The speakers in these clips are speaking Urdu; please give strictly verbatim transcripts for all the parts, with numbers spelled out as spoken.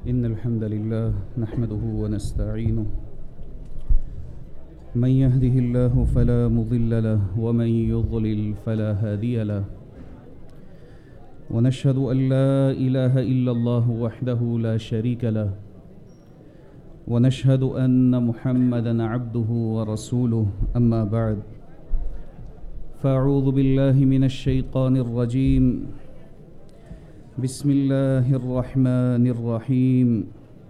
إن الحمد لله نحمده ونستعينه من يهده الله فلا مضل له ومن يضلل فلا هادي له ونشهد أن لا إله إلا الله وحده لا شريك له ونشهد أن محمدًا عبده ورسوله أما بعد فأعوذ بالله من الشيطان الرجيم بسم الله الرحمن الرحيم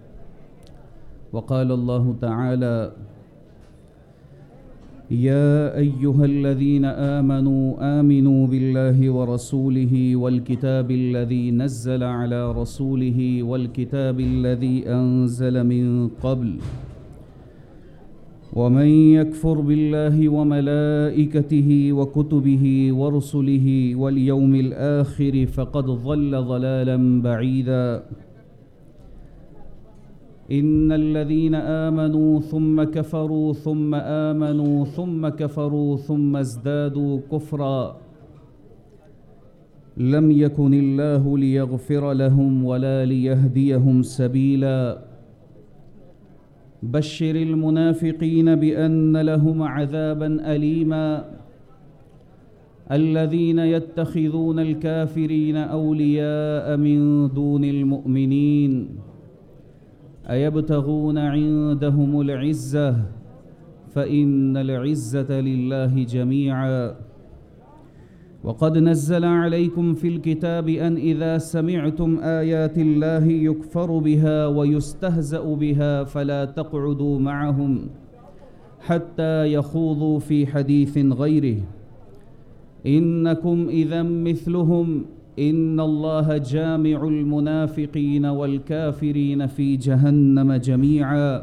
وقال الله تعالى يا أيها الذين آمنوا آمنوا بالله ورسوله والكتاب الذي نزل على رسوله والكتاب الذي أنزل من قبل ومن يكفر بالله وملائكته وكتبه ورسله واليوم الآخر فقد ضل ضلالا بعيدا إن الذين آمنوا ثم كفروا ثم آمنوا ثم كفروا ثم ازدادوا كفرا لم يكن الله ليغفر لهم ولا ليهديهم سبيلا بشر المنافقين بأن لهم عذابا أليما الذين يتخذون الكافرين أولياء من دون المؤمنين أيبتغون عندهم العزة فإن العزة لله جميعا وقد نزل عليكم في الكتاب أن إذا سمعتم آيات الله يكفر بها ويستهزأ بها فلا تقعدوا معهم حتى يخوضوا في حديث غيره إنكم إذا مثلهم إن الله جامع المنافقين والكافرين في جهنم جميعا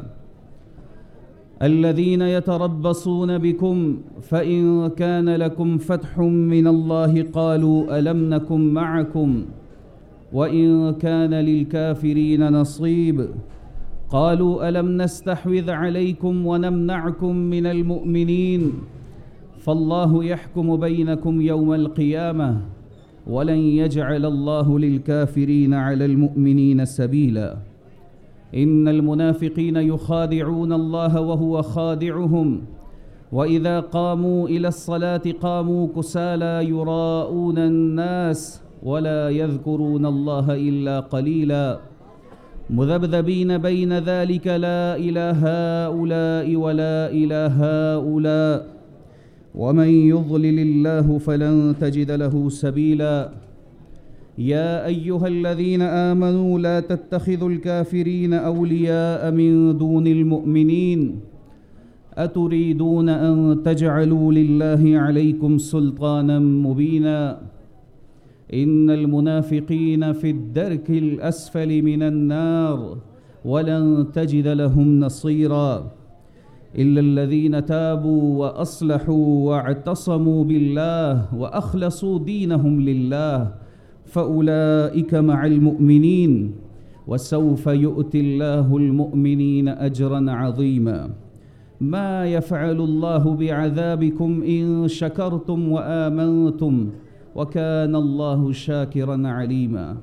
الذين يتربصون بكم فإن كان لكم فتح من الله قالوا ألم نكن معكم وإن كان للكافرين نصيب قالوا ألم نستحوذ عليكم ونمنعكم من المؤمنين فالله يحكم بينكم يوم القيامة ولن يجعل الله للكافرين على المؤمنين سبيلا إن المنافقين يخادعون الله وهو خادعهم وإذا قاموا إلى الصلاة قاموا كسالى يراءون الناس ولا يذكرون الله إلا قليلا مذبذبين بين ذلك لا إلى هؤلاء ولا إلى هؤلاء ومن يضلل الله فلن تجد له سبيلا يا أيها الذين آمنوا لا تتخذوا الكافرين أولياء من دون المؤمنين أتريدون أن تجعلوا لله عليكم سلطانا مبينا إن المنافقين في الدرك الأسفل من النار ولن تجد لهم نصيرا إلا الذين تابوا وأصلحوا واعتصموا بالله وأخلصوا دينهم لله فأولئك مع المؤمنين وسوف يؤتي الله المؤمنين أجرا عظيما ما يفعل الله بعذابكم إن شكرتم وآمنتم وكان الله شاكرا عليما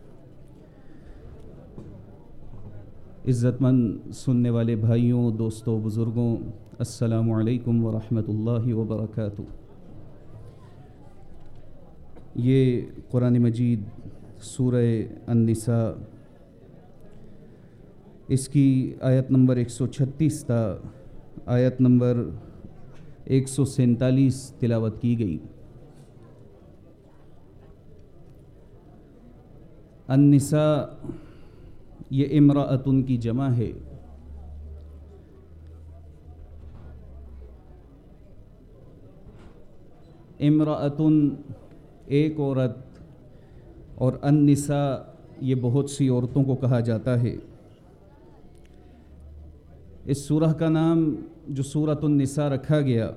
عزت مند سننے والے بھائیوں، دوستوں، بزرگوں، السلام علیکم ورحمۃ اللہ وبرکاتہ۔ یہ قرآن مجید سورہ النساء، اس کی آیت نمبر ایک سو چھتیس تا آیت نمبر ایک سو سینتالیس تلاوت کی گئی۔ النساء یہ امرأتن کی جمع ہے۔ امرأتن ایک عورت اور النساء یہ بہت سی عورتوں کو کہا جاتا ہے۔ اس سورہ کا نام جو سورۃ النساء رکھا گیا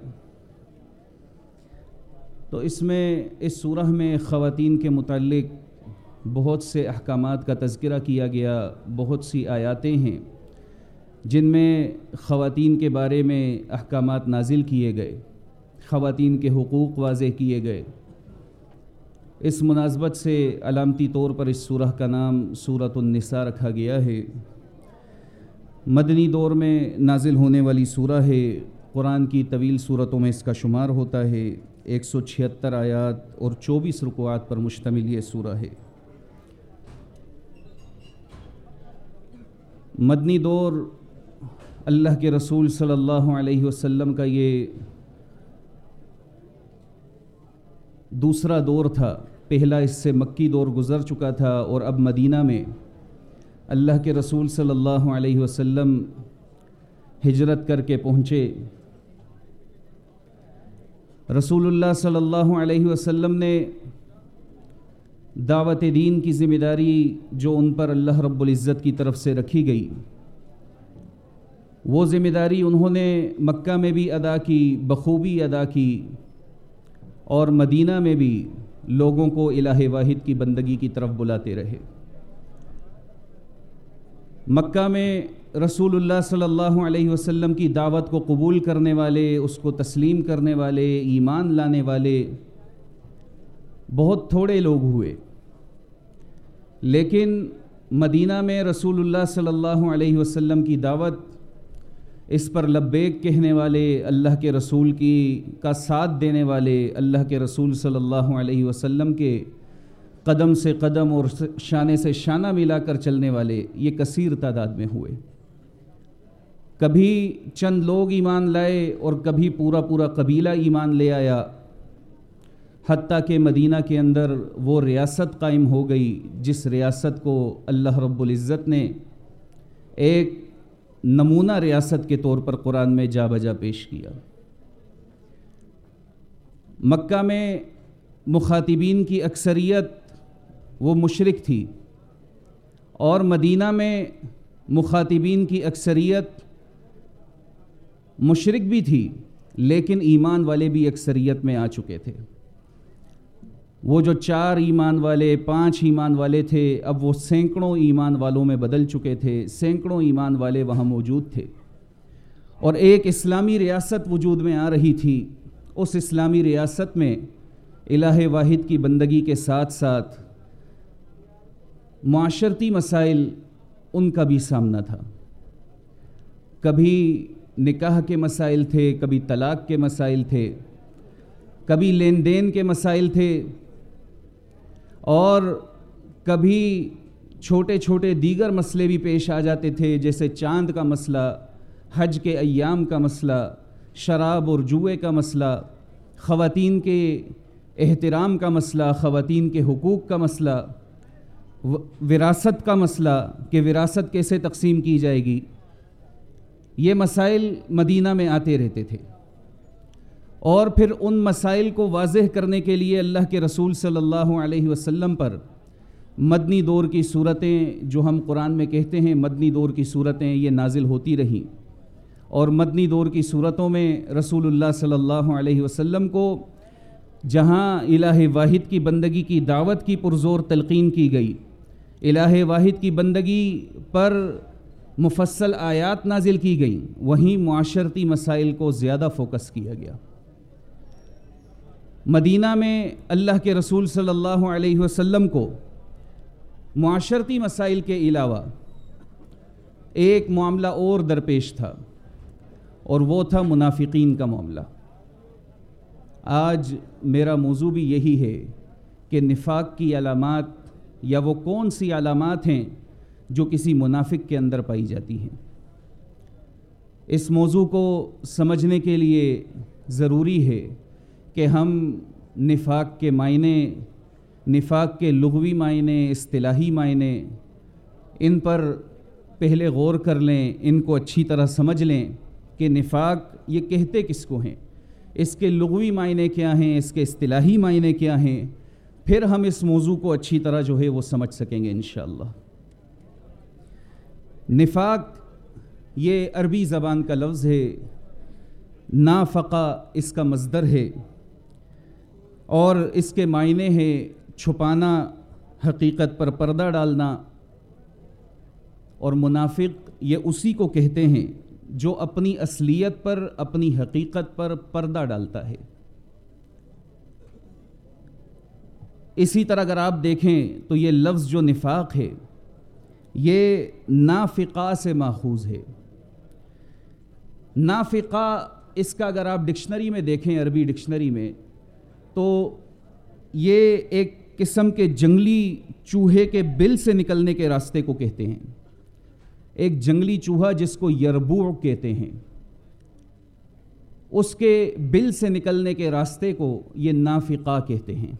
تو اس میں اس سورہ میں خواتین کے متعلق بہت سے احکامات کا تذکرہ کیا گیا، بہت سی آیاتیں ہیں جن میں خواتین کے بارے میں احکامات نازل کیے گئے، خواتین کے حقوق واضح کیے گئے۔ اس مناسبت سے علامتی طور پر اس سورہ کا نام سورۃ النساء رکھا گیا ہے۔ مدنی دور میں نازل ہونے والی سورہ ہے، قرآن کی طویل سورتوں میں اس کا شمار ہوتا ہے۔ ایک سو چھہتر آیات اور چوبیس رکوعات پر مشتمل یہ سورہ ہے۔ مدنی دور اللہ کے رسول صلی اللہ علیہ وسلم کا یہ دوسرا دور تھا۔ پہلا اس سے مکی دور گزر چکا تھا، اور اب مدینہ میں اللہ کے رسول صلی اللہ علیہ وسلم ہجرت کر کے پہنچے۔ رسول اللہ صلی اللہ علیہ وسلم نے دعوت دین کی ذمہ داری جو ان پر اللہ رب العزت کی طرف سے رکھی گئی، وہ ذمہ داری انہوں نے مکہ میں بھی ادا کی، بخوبی ادا کی، اور مدینہ میں بھی لوگوں کو الہ واحد کی بندگی کی طرف بلاتے رہے۔ مکہ میں رسول اللہ صلی اللہ علیہ وسلم کی دعوت کو قبول کرنے والے، اس کو تسلیم کرنے والے، ایمان لانے والے بہت تھوڑے لوگ ہوئے، لیکن مدینہ میں رسول اللہ صلی اللہ علیہ وسلم کی دعوت، اس پر لبیک کہنے والے، اللہ کے رسول کی کا ساتھ دینے والے، اللہ کے رسول صلی اللہ علیہ وسلم کے قدم سے قدم اور شانے سے شانہ ملا کر چلنے والے، یہ کثیر تعداد میں ہوئے۔ کبھی چند لوگ ایمان لائے اور کبھی پورا پورا قبیلہ ایمان لے آیا، حتیٰ کہ مدینہ کے اندر وہ ریاست قائم ہو گئی جس ریاست کو اللہ رب العزت نے ایک نمونہ ریاست کے طور پر قرآن میں جا بجا پیش کیا۔ مکہ میں مخاطبین کی اکثریت وہ مشرک تھی، اور مدینہ میں مخاطبین کی اکثریت مشرک بھی تھی، لیکن ایمان والے بھی اکثریت میں آ چکے تھے۔ وہ جو چار ایمان والے، پانچ ایمان والے تھے، اب وہ سینکڑوں ایمان والوں میں بدل چکے تھے، سینکڑوں ایمان والے وہاں موجود تھے، اور ایک اسلامی ریاست وجود میں آ رہی تھی۔ اس اسلامی ریاست میں الہ واحد کی بندگی کے ساتھ ساتھ معاشرتی مسائل ان کا بھی سامنا تھا۔ کبھی نکاح کے مسائل تھے، کبھی طلاق کے مسائل تھے، کبھی لین دین کے مسائل تھے، اور کبھی چھوٹے چھوٹے دیگر مسئلے بھی پیش آ جاتے تھے، جیسے چاند کا مسئلہ، حج کے ایام کا مسئلہ، شراب اور جوئے کا مسئلہ، خواتین کے احترام کا مسئلہ، خواتین کے حقوق کا مسئلہ، وراثت کا مسئلہ کہ وراثت کیسے تقسیم کی جائے گی۔ یہ مسائل مدینہ میں آتے رہتے تھے، اور پھر ان مسائل کو واضح کرنے کے لیے اللہ کے رسول صلی اللہ علیہ وسلم پر مدنی دور کی صورتیں، جو ہم قرآن میں کہتے ہیں مدنی دور کی صورتیں، یہ نازل ہوتی رہیں، اور مدنی دور کی صورتوں میں رسول اللہ صلی اللہ علیہ وسلم کو جہاں الہ واحد کی بندگی کی دعوت کی پرزور تلقین کی گئی، الہ واحد کی بندگی پر مفصل آیات نازل کی گئیں، وہیں معاشرتی مسائل کو زیادہ فوکس کیا گیا۔ مدینہ میں اللہ کے رسول صلی اللہ علیہ وسلم کو معاشرتی مسائل کے علاوہ ایک معاملہ اور درپیش تھا، اور وہ تھا منافقین کا معاملہ۔ آج میرا موضوع بھی یہی ہے کہ نفاق کی علامات، یا وہ کون سی علامات ہیں جو کسی منافق کے اندر پائی جاتی ہیں۔ اس موضوع کو سمجھنے کے لیے ضروری ہے کہ ہم نفاق کے معنی، نفاق کے لغوی معنی، اصطلاحی معنی، ان پر پہلے غور کر لیں، ان کو اچھی طرح سمجھ لیں کہ نفاق یہ کہتے کس کو ہیں، اس کے لغوی معنی کیا ہیں، اس کے اصطلاحی معنی کیا ہیں، پھر ہم اس موضوع کو اچھی طرح جو ہے وہ سمجھ سکیں گے انشاءاللہ۔ نفاق یہ عربی زبان کا لفظ ہے، نافقہ اس کا مصدر ہے، اور اس کے معنی ہے چھپانا، حقیقت پر پردہ ڈالنا، اور منافق یہ اسی کو کہتے ہیں جو اپنی اصلیت پر، اپنی حقیقت پر پردہ ڈالتا ہے۔ اسی طرح اگر آپ دیکھیں تو یہ لفظ جو نفاق ہے یہ نافقہ سے ماخوذ ہے۔ نافقہ اس کا اگر آپ ڈکشنری میں دیکھیں، عربی ڈکشنری میں، تو یہ ایک قسم کے جنگلی چوہے کے بل سے نکلنے کے راستے کو کہتے ہیں۔ ایک جنگلی چوہا جس کو یربوع کہتے ہیں، اس کے بل سے نکلنے کے راستے کو یہ نافقہ کہتے ہیں۔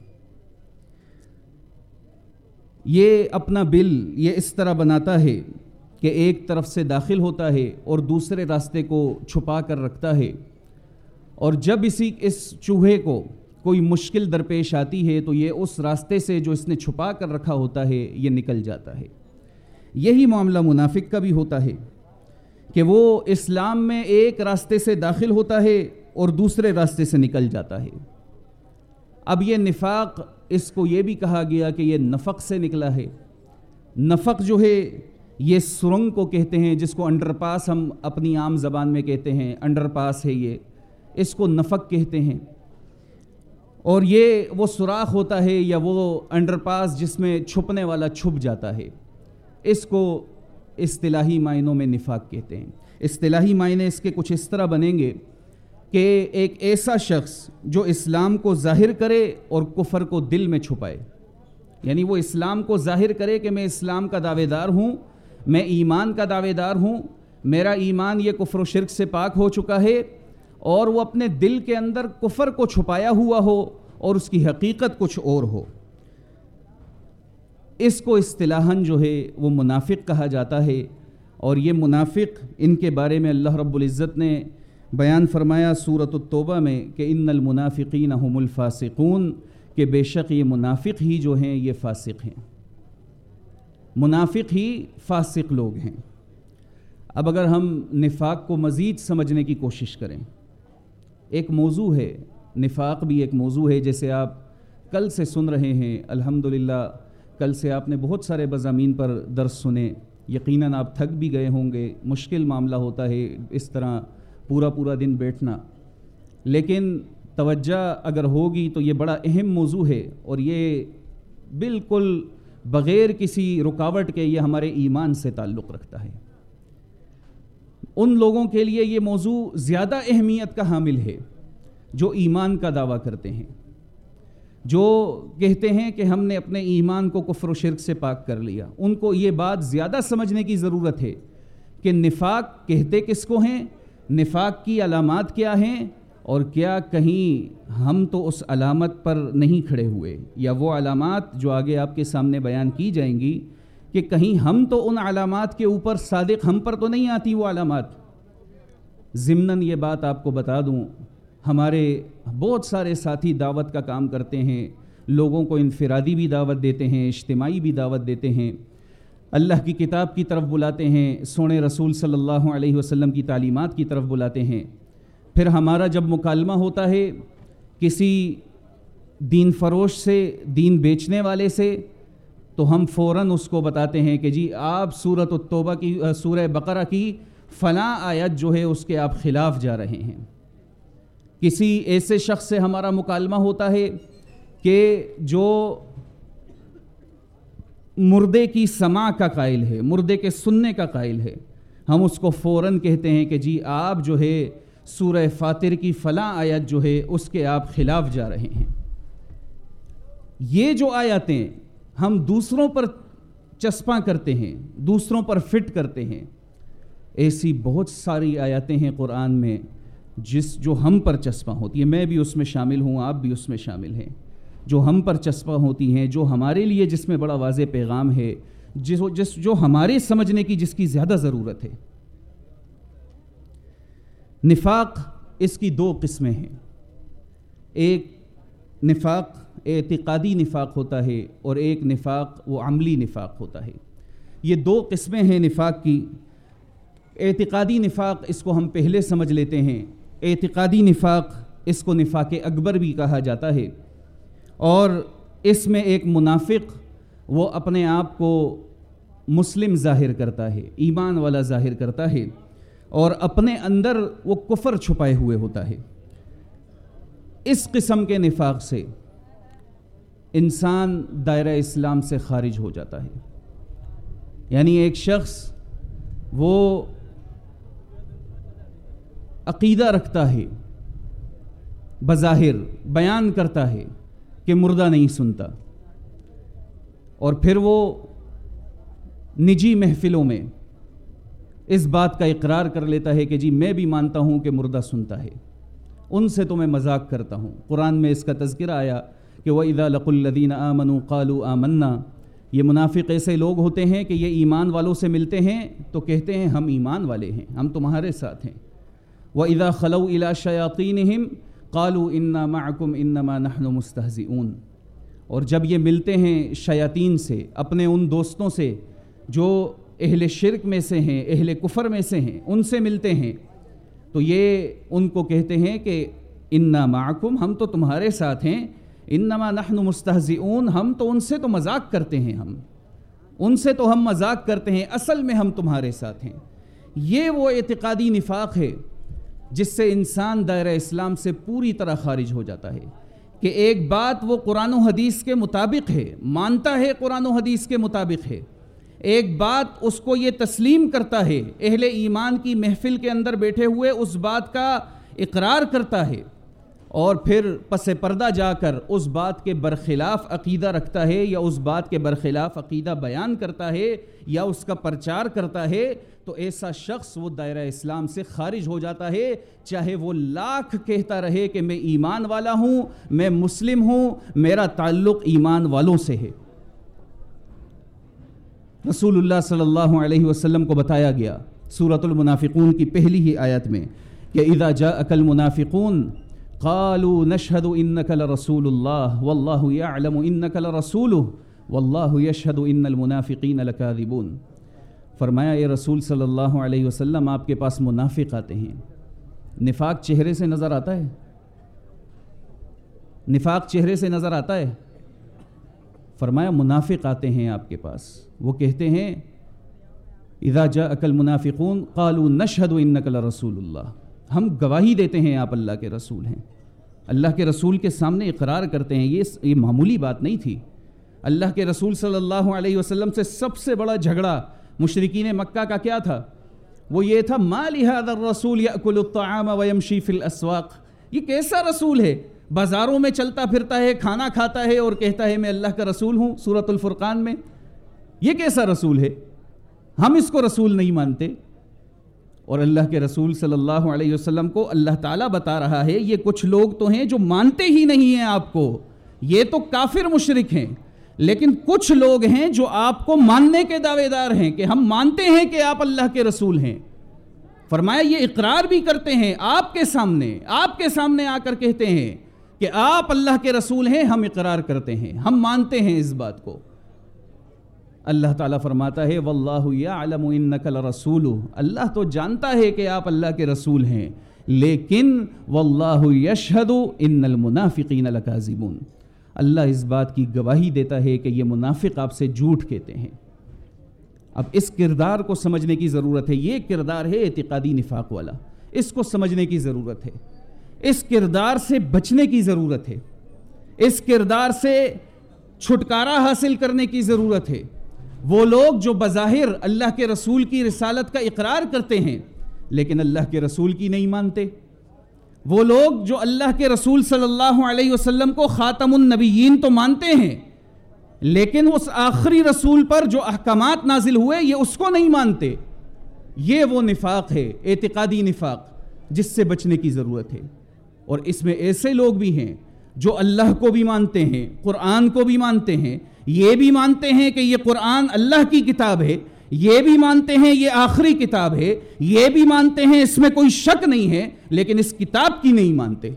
یہ اپنا بل یہ اس طرح بناتا ہے کہ ایک طرف سے داخل ہوتا ہے اور دوسرے راستے کو چھپا کر رکھتا ہے، اور جب اسی اس چوہے کو کوئی مشکل درپیش آتی ہے تو یہ اس راستے سے جو اس نے چھپا کر رکھا ہوتا ہے یہ نکل جاتا ہے۔ یہی معاملہ منافق کا بھی ہوتا ہے کہ وہ اسلام میں ایک راستے سے داخل ہوتا ہے اور دوسرے راستے سے نکل جاتا ہے۔ اب یہ نفاق، اس کو یہ بھی کہا گیا کہ یہ نفق سے نکلا ہے۔ نفق جو ہے یہ سرنگ کو کہتے ہیں، جس کو انڈر پاس ہم اپنی عام زبان میں کہتے ہیں، انڈر پاس ہے یہ، اس کو نفق کہتے ہیں۔ اور یہ وہ سوراخ ہوتا ہے یا وہ انڈر پاس جس میں چھپنے والا چھپ جاتا ہے، اس کو اصطلاحی معنوں میں نفاق کہتے ہیں۔ اصطلاحی معنی اس کے کچھ اس طرح بنیں گے کہ ایک ایسا شخص جو اسلام کو ظاہر کرے اور کفر کو دل میں چھپائے، یعنی وہ اسلام کو ظاہر کرے کہ میں اسلام کا دعوے دار ہوں، میں ایمان کا دعوے دار ہوں، میرا ایمان یہ کفر و شرک سے پاک ہو چکا ہے، اور وہ اپنے دل کے اندر کفر کو چھپایا ہوا ہو اور اس کی حقیقت کچھ اور ہو۔ اس کو اصطلاحاً جو ہے وہ منافق کہا جاتا ہے، اور یہ منافق، ان کے بارے میں اللہ رب العزت نے بیان فرمایا سورۃ التوبہ میں کہ ان المنافقین هم الفاسقون، کہ بے شک یہ منافق ہی جو ہیں یہ فاسق ہیں، منافق ہی فاسق لوگ ہیں۔ اب اگر ہم نفاق کو مزید سمجھنے کی کوشش کریں، ایک موضوع ہے، نفاق بھی ایک موضوع ہے، جیسے آپ کل سے سن رہے ہیں، الحمدللہ کل سے آپ نے بہت سارے مضامین پر درس سنے، یقیناً آپ تھک بھی گئے ہوں گے، مشکل معاملہ ہوتا ہے اس طرح پورا پورا دن بیٹھنا، لیکن توجہ اگر ہوگی تو یہ بڑا اہم موضوع ہے، اور یہ بالکل بغیر کسی رکاوٹ کے یہ ہمارے ایمان سے تعلق رکھتا ہے۔ ان لوگوں کے لیے یہ موضوع زیادہ اہمیت کا حامل ہے جو ایمان کا دعویٰ کرتے ہیں، جو کہتے ہیں کہ ہم نے اپنے ایمان کو کفر و شرک سے پاک کر لیا۔ ان کو یہ بات زیادہ سمجھنے کی ضرورت ہے کہ نفاق کہتے کس کو ہیں، نفاق کی علامات کیا ہیں، اور کیا کہیں ہم تو اس علامت پر نہیں کھڑے ہوئے، یا وہ علامات جو آگے آپ کے سامنے بیان کی جائیں گی کہ کہیں ہم تو ان علامات کے اوپر صادق، ہم پر تو نہیں آتی وہ علامات۔ ضمناً یہ بات آپ کو بتا دوں، ہمارے بہت سارے ساتھی دعوت کا کام کرتے ہیں، لوگوں کو انفرادی بھی دعوت دیتے ہیں، اجتماعی بھی دعوت دیتے ہیں، اللہ کی کتاب کی طرف بلاتے ہیں، سونے رسول صلی اللہ علیہ وسلم کی تعلیمات کی طرف بلاتے ہیں۔ پھر ہمارا جب مکالمہ ہوتا ہے کسی دین فروش سے، دین بیچنے والے سے، تو ہم فوراً اس کو بتاتے ہیں کہ جی آپ سورۃ التوبہ کی، سورہ بقرہ کی فلاں آیت جو ہے اس کے آپ خلاف جا رہے ہیں۔ کسی ایسے شخص سے ہمارا مکالمہ ہوتا ہے کہ جو مردے کی سماع کا قائل ہے، مردے کے سننے کا قائل ہے، ہم اس کو فوراً کہتے ہیں کہ جی آپ جو ہے سورہ فاطر کی فلاں آیت جو ہے اس کے آپ خلاف جا رہے ہیں۔ یہ جو آیاتیں ہم دوسروں پر چسپاں کرتے ہیں، دوسروں پر فٹ کرتے ہیں، ایسی بہت ساری آیاتیں ہیں قرآن میں جس جو ہم پر چسپاں ہوتی ہیں، میں بھی اس میں شامل ہوں، آپ بھی اس میں شامل ہیں، جو ہم پر چسپاں ہوتی ہیں، جو ہمارے لیے جس میں بڑا واضح پیغام ہے، جس جس جو ہمارے سمجھنے کی جس کی زیادہ ضرورت ہے۔ نفاق اس کی دو قسمیں ہیں، ایک نفاق اعتقادی نفاق ہوتا ہے اور ایک نفاق وہ عملی نفاق ہوتا ہے۔ یہ دو قسمیں ہیں نفاق کی۔ اعتقادی نفاق اس کو ہم پہلے سمجھ لیتے ہیں۔ اعتقادی نفاق اس کو نفاق اکبر بھی کہا جاتا ہے، اور اس میں ایک منافق وہ اپنے آپ کو مسلم ظاہر کرتا ہے، ایمان والا ظاہر کرتا ہے، اور اپنے اندر وہ کفر چھپائے ہوئے ہوتا ہے۔ اس قسم کے نفاق سے انسان دائرہ اسلام سے خارج ہو جاتا ہے. یعنی ایک شخص وہ عقیدہ رکھتا ہے، بظاہر بیان کرتا ہے کہ مردہ نہیں سنتا، اور پھر وہ نجی محفلوں میں اس بات کا اقرار کر لیتا ہے کہ جی میں بھی مانتا ہوں کہ مردہ سنتا ہے، ان سے تو میں مذاق کرتا ہوں. قرآن میں اس کا تذکرہ آیا کہ وَإِذَا لَقُوا الَّذِينَ آمَنُوا قَالُوا آمَنَّا. یہ منافق ایسے لوگ ہوتے ہیں کہ یہ ایمان والوں سے ملتے ہیں تو کہتے ہیں ہم ایمان والے ہیں، ہم تمہارے ساتھ ہیں. وَإِذَا خَلَوْا إِلَىٰ شَيَاطِينِهِمْ قَالُوا إِنَّا مَعَكُمْ إِنَّمَا نَحْنُ مُسْتَهْزِئُونَ. اور جب یہ ملتے ہیں شیاطین سے، اپنے ان دوستوں سے جو اہل شرک میں سے ہیں، اہل کفر میں سے ہیں، ان سے ملتے ہیں تو یہ ان کو کہتے ہیں کہ اِنَّا مَعَكُمْ، ہم تو تمہارے ساتھ ہیں، انما نحن مستہزئون، ہم تو ان سے تو مذاق کرتے ہیں، ہم ان سے تو ہم مذاق کرتے ہیں، اصل میں ہم تمہارے ساتھ ہیں. یہ وہ اعتقادی نفاق ہے جس سے انسان دائرہ اسلام سے پوری طرح خارج ہو جاتا ہے کہ ایک بات وہ قرآن و حدیث کے مطابق ہے، مانتا ہے قرآن و حدیث کے مطابق ہے، ایک بات اس کو یہ تسلیم کرتا ہے، اہل ایمان کی محفل کے اندر بیٹھے ہوئے اس بات کا اقرار کرتا ہے، اور پھر پس پردہ جا کر اس بات کے برخلاف عقیدہ رکھتا ہے یا اس بات کے برخلاف عقیدہ بیان کرتا ہے یا اس کا پرچار کرتا ہے، تو ایسا شخص وہ دائرہ اسلام سے خارج ہو جاتا ہے، چاہے وہ لاکھ کہتا رہے کہ میں ایمان والا ہوں، میں مسلم ہوں، میرا تعلق ایمان والوں سے ہے. رسول اللہ صلی اللہ علیہ وسلم کو بتایا گیا سورۃ المنافقون کی پہلی ہی آیت میں کہ اذا جاءک المنافقون قالوا نشهد انك لرسول الله والله يعلم انك لرسوله والله يشهد ان المنافقين لكاذبون. فرمایا اے رسول صلی اللہ علیہ وسلم، آپ کے پاس منافق آتے ہیں. نفاق چہرے سے نظر آتا ہے؟ نفاق چہرے سے نظر آتا ہے؟ فرمایا منافق آتے ہیں آپ کے پاس، وہ کہتے ہیں اذا جاءك المنافقون قالوا نشهد انك لرسول الله، ہم گواہی دیتے ہیں آپ اللہ کے رسول ہیں، اللہ کے رسول کے سامنے اقرار کرتے ہیں. یہ یہ معمولی بات نہیں تھی. اللہ کے رسول صلی اللہ علیہ وسلم سے سب سے بڑا جھگڑا مشرکین مکہ کا کیا تھا؟ وہ یہ تھا ما لهذا الرسول يأكل الطعام ويمشي في الأسواق. یہ کیسا رسول ہے، بازاروں میں چلتا پھرتا ہے، کھانا کھاتا ہے اور کہتا ہے میں اللہ کا رسول ہوں. سورۃ الفرقان میں یہ کیسا رسول ہے؟ ہم اس کو رسول نہیں مانتے. اور اللہ کے رسول صلی اللہ علیہ وسلم کو اللہ تعالیٰ بتا رہا ہے یہ کچھ لوگ تو ہیں جو مانتے ہی نہیں ہیں آپ کو، یہ تو کافر مشرک ہیں، لیکن کچھ لوگ ہیں جو آپ کو ماننے کے دعوے دار ہیں کہ ہم مانتے ہیں کہ آپ اللہ کے رسول ہیں. فرمایا یہ اقرار بھی کرتے ہیں آپ کے سامنے، آپ کے سامنے آ کر کہتے ہیں کہ آپ اللہ کے رسول ہیں، ہم اقرار کرتے ہیں، ہم مانتے ہیں اس بات کو. اللہ تعالیٰ فرماتا ہے واللہ یعلم انک لرسولہ، اللہ تو جانتا ہے کہ آپ اللہ کے رسول ہیں، لیکن واللہ یشہد ان المنافقین لکاذبون، اللہ اس بات کی گواہی دیتا ہے کہ یہ منافق آپ سے جھوٹ کہتے ہیں. اب اس کردار کو سمجھنے کی ضرورت ہے. یہ کردار ہے اعتقادی نفاق والا، اس کو سمجھنے کی ضرورت ہے، اس کردار سے بچنے کی ضرورت ہے، اس کردار سے چھٹکارا حاصل کرنے کی ضرورت ہے. وہ لوگ جو بظاہر اللہ کے رسول کی رسالت کا اقرار کرتے ہیں لیکن اللہ کے رسول کی نہیں مانتے، وہ لوگ جو اللہ کے رسول صلی اللہ علیہ وسلم کو خاتم النبیین تو مانتے ہیں لیکن اس آخری رسول پر جو احکامات نازل ہوئے یہ اس کو نہیں مانتے، یہ وہ نفاق ہے، اعتقادی نفاق، جس سے بچنے کی ضرورت ہے. اور اس میں ایسے لوگ بھی ہیں جو اللہ کو بھی مانتے ہیں، قرآن کو بھی مانتے ہیں، یہ بھی مانتے ہیں کہ یہ قرآن اللہ کی کتاب ہے، یہ بھی مانتے ہیں یہ آخری کتاب ہے، یہ بھی مانتے ہیں اس میں کوئی شک نہیں ہے، لیکن اس کتاب کی نہیں مانتے.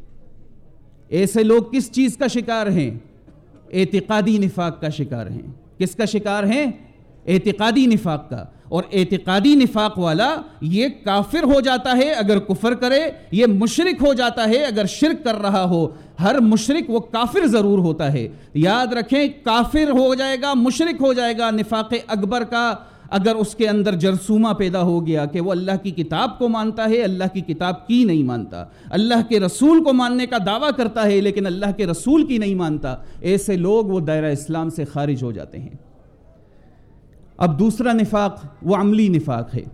ایسے لوگ کس چیز کا شکار ہیں؟ اعتقادی نفاق کا شکار ہیں. کس کا شکار ہیں؟ اعتقادی نفاق کا. اور اعتقادی نفاق والا یہ کافر ہو جاتا ہے اگر کفر کرے، یہ مشرک ہو جاتا ہے اگر شرک کر رہا ہو. ہر مشرک وہ کافر ضرور ہوتا ہے، یاد رکھیں، کافر ہو جائے گا، مشرک ہو جائے گا. نفاق اکبر کا اگر اس کے اندر جرثومہ پیدا ہو گیا کہ وہ اللہ کی کتاب کو مانتا ہے، اللہ کی کتاب کی نہیں مانتا، اللہ کے رسول کو ماننے کا دعویٰ کرتا ہے لیکن اللہ کے رسول کی نہیں مانتا، ایسے لوگ وہ دائرہ اسلام سے خارج ہو جاتے ہیں۔ اب دوسرا نفاق وہ عملی نفاق ہے۔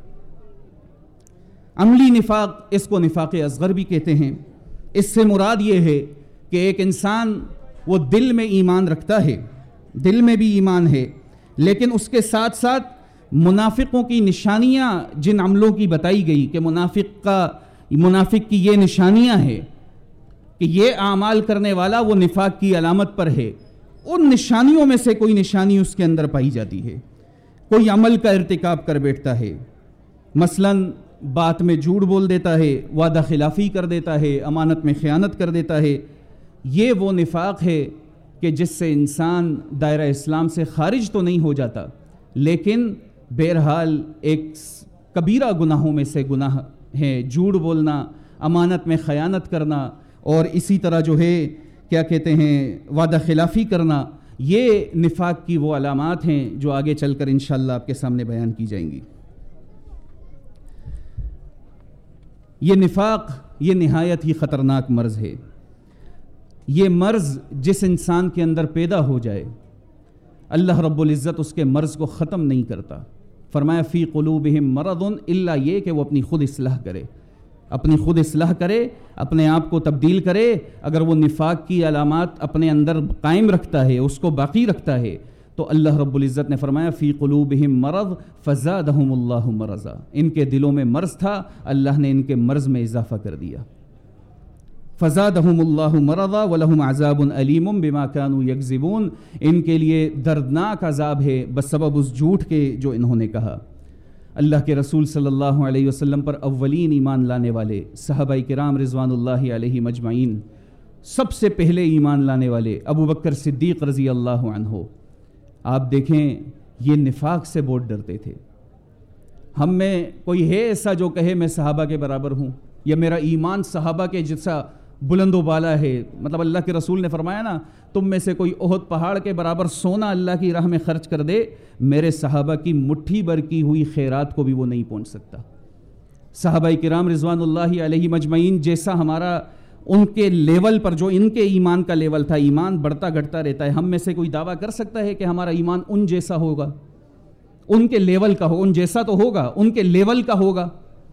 عملی نفاق، اس کو نفاق اصغر بھی کہتے ہیں۔ اس سے مراد یہ ہے کہ ایک انسان وہ دل میں ایمان رکھتا ہے، دل میں بھی ایمان ہے، لیکن اس کے ساتھ ساتھ منافقوں کی نشانیاں جن عملوں کی بتائی گئی کہ منافق کا منافق کی یہ نشانیاں ہیں کہ یہ اعمال کرنے والا وہ نفاق کی علامت پر ہے، ان نشانیوں میں سے کوئی نشانی اس کے اندر پائی جاتی ہے، کوئی عمل کا ارتکاب کر بیٹھتا ہے، مثلاً بات میں جھوٹ بول دیتا ہے، وعدہ خلافی کر دیتا ہے، امانت میں خیانت کر دیتا ہے، یہ وہ نفاق ہے کہ جس سے انسان دائرہ اسلام سے خارج تو نہیں ہو جاتا لیکن بہرحال ایک کبیرہ گناہوں میں سے گناہ ہے، جھوٹ بولنا، امانت میں خیانت کرنا اور اسی طرح جو ہے کیا کہتے ہیں وعدہ خلافی کرنا، یہ نفاق کی وہ علامات ہیں جو آگے چل کر انشاءاللہ آپ کے سامنے بیان کی جائیں گی۔ یہ نفاق یہ نہایت ہی خطرناک مرض ہے۔ یہ مرض جس انسان کے اندر پیدا ہو جائے اللہ رب العزت اس کے مرض کو ختم نہیں کرتا۔ فرمایا فی قلوبہم مرض، الا یہ کہ وہ اپنی خود اصلاح کرے، اپنی خود اصلاح کرے، اپنے آپ کو تبدیل کرے۔ اگر وہ نفاق کی علامات اپنے اندر قائم رکھتا ہے، اس کو باقی رکھتا ہے، تو اللہ رب العزت نے فرمایا فی قلوبہم مرض فزادہم اللہ مرضا، ان کے دلوں میں مرض تھا، اللہ نے ان کے مرض میں اضافہ کر دیا۔ فزادہم اللہ مرضا ولہم عذاب علیم بما کانوا یکذبون، ان کے لیے دردناک عذاب ہے بسبب اس جھوٹ کے جو انہوں نے کہا۔ اللہ کے رسول صلی اللہ علیہ وسلم پر اولین ایمان لانے والے صحابہ کرام رضوان اللہ علیہ مجمعین، سب سے پہلے ایمان لانے والے ابو بکر صدیق رضی اللہ عنہ، آپ دیکھیں یہ نفاق سے بہت ڈرتے تھے۔ ہم میں کوئی ہے ایسا جو کہے میں صحابہ کے برابر ہوں یا میرا ایمان صحابہ کے جیسا بلند و بالا ہے؟ مطلب اللہ کے رسول نے فرمایا نا، تم میں سے کوئی احد پہاڑ کے برابر سونا اللہ کی راہ میں خرچ کر دے، میرے صحابہ کی مٹھی بھر کی ہوئی خیرات کو بھی وہ نہیں پہنچ سکتا۔ صحابہ کرام رضوان اللہ علیہ مجمعین جیسا ہمارا ان کے لیول پر جو ان کے ایمان کا لیول تھا، ایمان بڑھتا گھٹتا رہتا ہے۔ ہم میں سے کوئی دعویٰ کر سکتا ہے کہ ہمارا ایمان ان جیسا ہوگا؟ ان کے لیول کا ہو، ان جیسا تو ہوگا، ان کے لیول کا ہوگا؟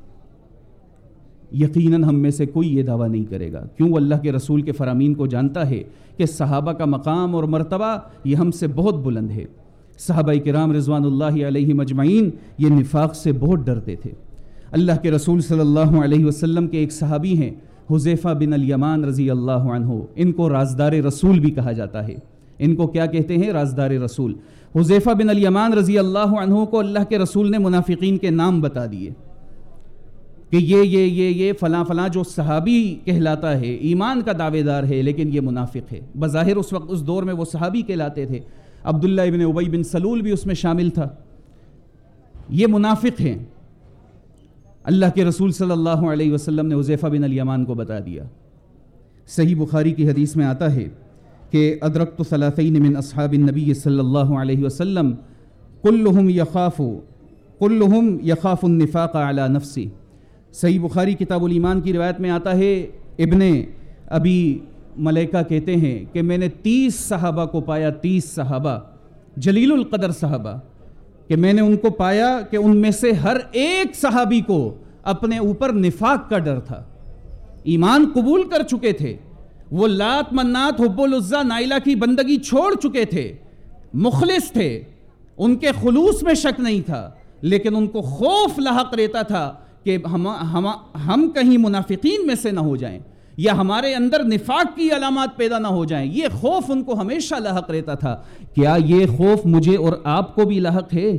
یقیناً ہم میں سے کوئی یہ دعویٰ نہیں کرے گا۔ کیوں؟ اللہ کے رسول کے فرامین کو جانتا ہے کہ صحابہ کا مقام اور مرتبہ یہ ہم سے بہت بلند ہے۔ صحابہ کرام رضوان اللہ علیہ مجمعین یہ نفاق سے بہت ڈرتے تھے۔ اللہ کے رسول صلی اللہ علیہ وسلم کے ایک صحابی ہیں حذیفہ بن الیمان رضی اللہ عنہ، ان کو رازدار رسول بھی کہا جاتا ہے۔ ان کو کیا کہتے ہیں؟ رازدار رسول۔ حذیفہ بن الیمان رضی اللہ عنہ کو اللہ کے رسول نے منافقین کے نام بتا دیے کہ یہ یہ یہ یہ فلاں فلاں جو صحابی کہلاتا ہے، ایمان کا دعوے دار ہے لیکن یہ منافق ہے۔ بظاہر اس وقت اس دور میں وہ صحابی کہلاتے تھے، عبداللہ ابن ابی بن سلول بھی اس میں شامل تھا، یہ منافق ہیں۔ اللہ کے رسول صلی اللہ علیہ وسلم نے حذیفہ بن الیمان کو بتا دیا۔ صحیح بخاری کی حدیث میں آتا ہے کہ ادرکت ثلاثین من اصحاب النبی صلی اللہ علیہ وسلم کلہم یخاف کلہم یخاف النفاق علی نفسی۔ صحیح بخاری کتاب الایمان کی روایت میں آتا ہے، ابن ابی ملیکہ کہتے ہیں کہ میں نے تیس صحابہ کو پایا، تیس صحابہ جلیل القدر صحابہ، کہ میں نے ان کو پایا کہ ان میں سے ہر ایک صحابی کو اپنے اوپر نفاق کا ڈر تھا۔ ایمان قبول کر چکے تھے، وہ لات منات حب العزا نائلہ کی بندگی چھوڑ چکے تھے، مخلص تھے، ان کے خلوص میں شک نہیں تھا، لیکن ان کو خوف لاحق رہتا تھا کہ ہم ہم ہم کہیں منافقین میں سے نہ ہو جائیں یا ہمارے اندر نفاق کی علامات پیدا نہ ہو جائیں۔ یہ خوف ان کو ہمیشہ لاحق رہتا تھا۔ کیا یہ خوف مجھے اور آپ کو بھی لاحق ہے؟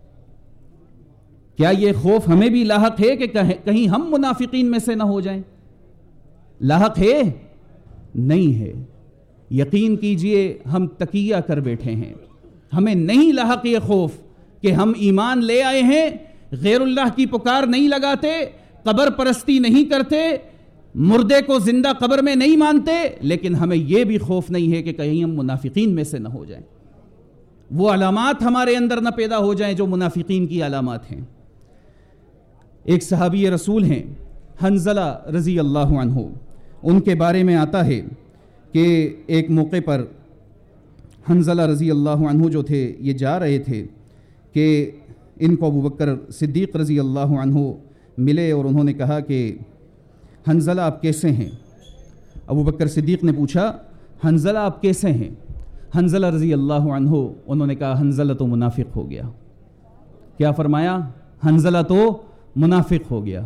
کیا یہ خوف ہمیں بھی لاحق ہے کہ کہیں ہم منافقین میں سے نہ ہو جائیں؟ لاحق ہے؟ نہیں ہے۔ یقین کیجئے ہم تقیہ کر بیٹھے ہیں، ہمیں نہیں لاحق یہ خوف کہ ہم ایمان لے آئے ہیں، غیر اللہ کی پکار نہیں لگاتے، قبر پرستی نہیں کرتے، مردے کو زندہ قبر میں نہیں مانتے، لیکن ہمیں یہ بھی خوف نہیں ہے کہ کہیں ہم منافقین میں سے نہ ہو جائیں۔ وہ علامات ہمارے اندر نہ پیدا ہو جائیں جو منافقین کی علامات ہیں۔ ایک صحابی رسول ہیں حنظلہ رضی اللہ عنہ، ان کے بارے میں آتا ہے کہ ایک موقع پر حنظلہ رضی اللہ عنہ جو تھے یہ جا رہے تھے کہ ان کو ابو بکر صدیق رضی اللہ عنہ ملے اور انہوں نے کہا کہ حنظلہ آپ کیسے ہیں؟ ابو بکر صدیق نے پوچھا حنظلہ آپ کیسے ہیں؟ حنظلہ رضی اللہ عنہ انہوں نے کہا حنظلہ تو منافق ہو گیا۔ کیا فرمایا؟ حنظلہ تو منافق ہو گیا۔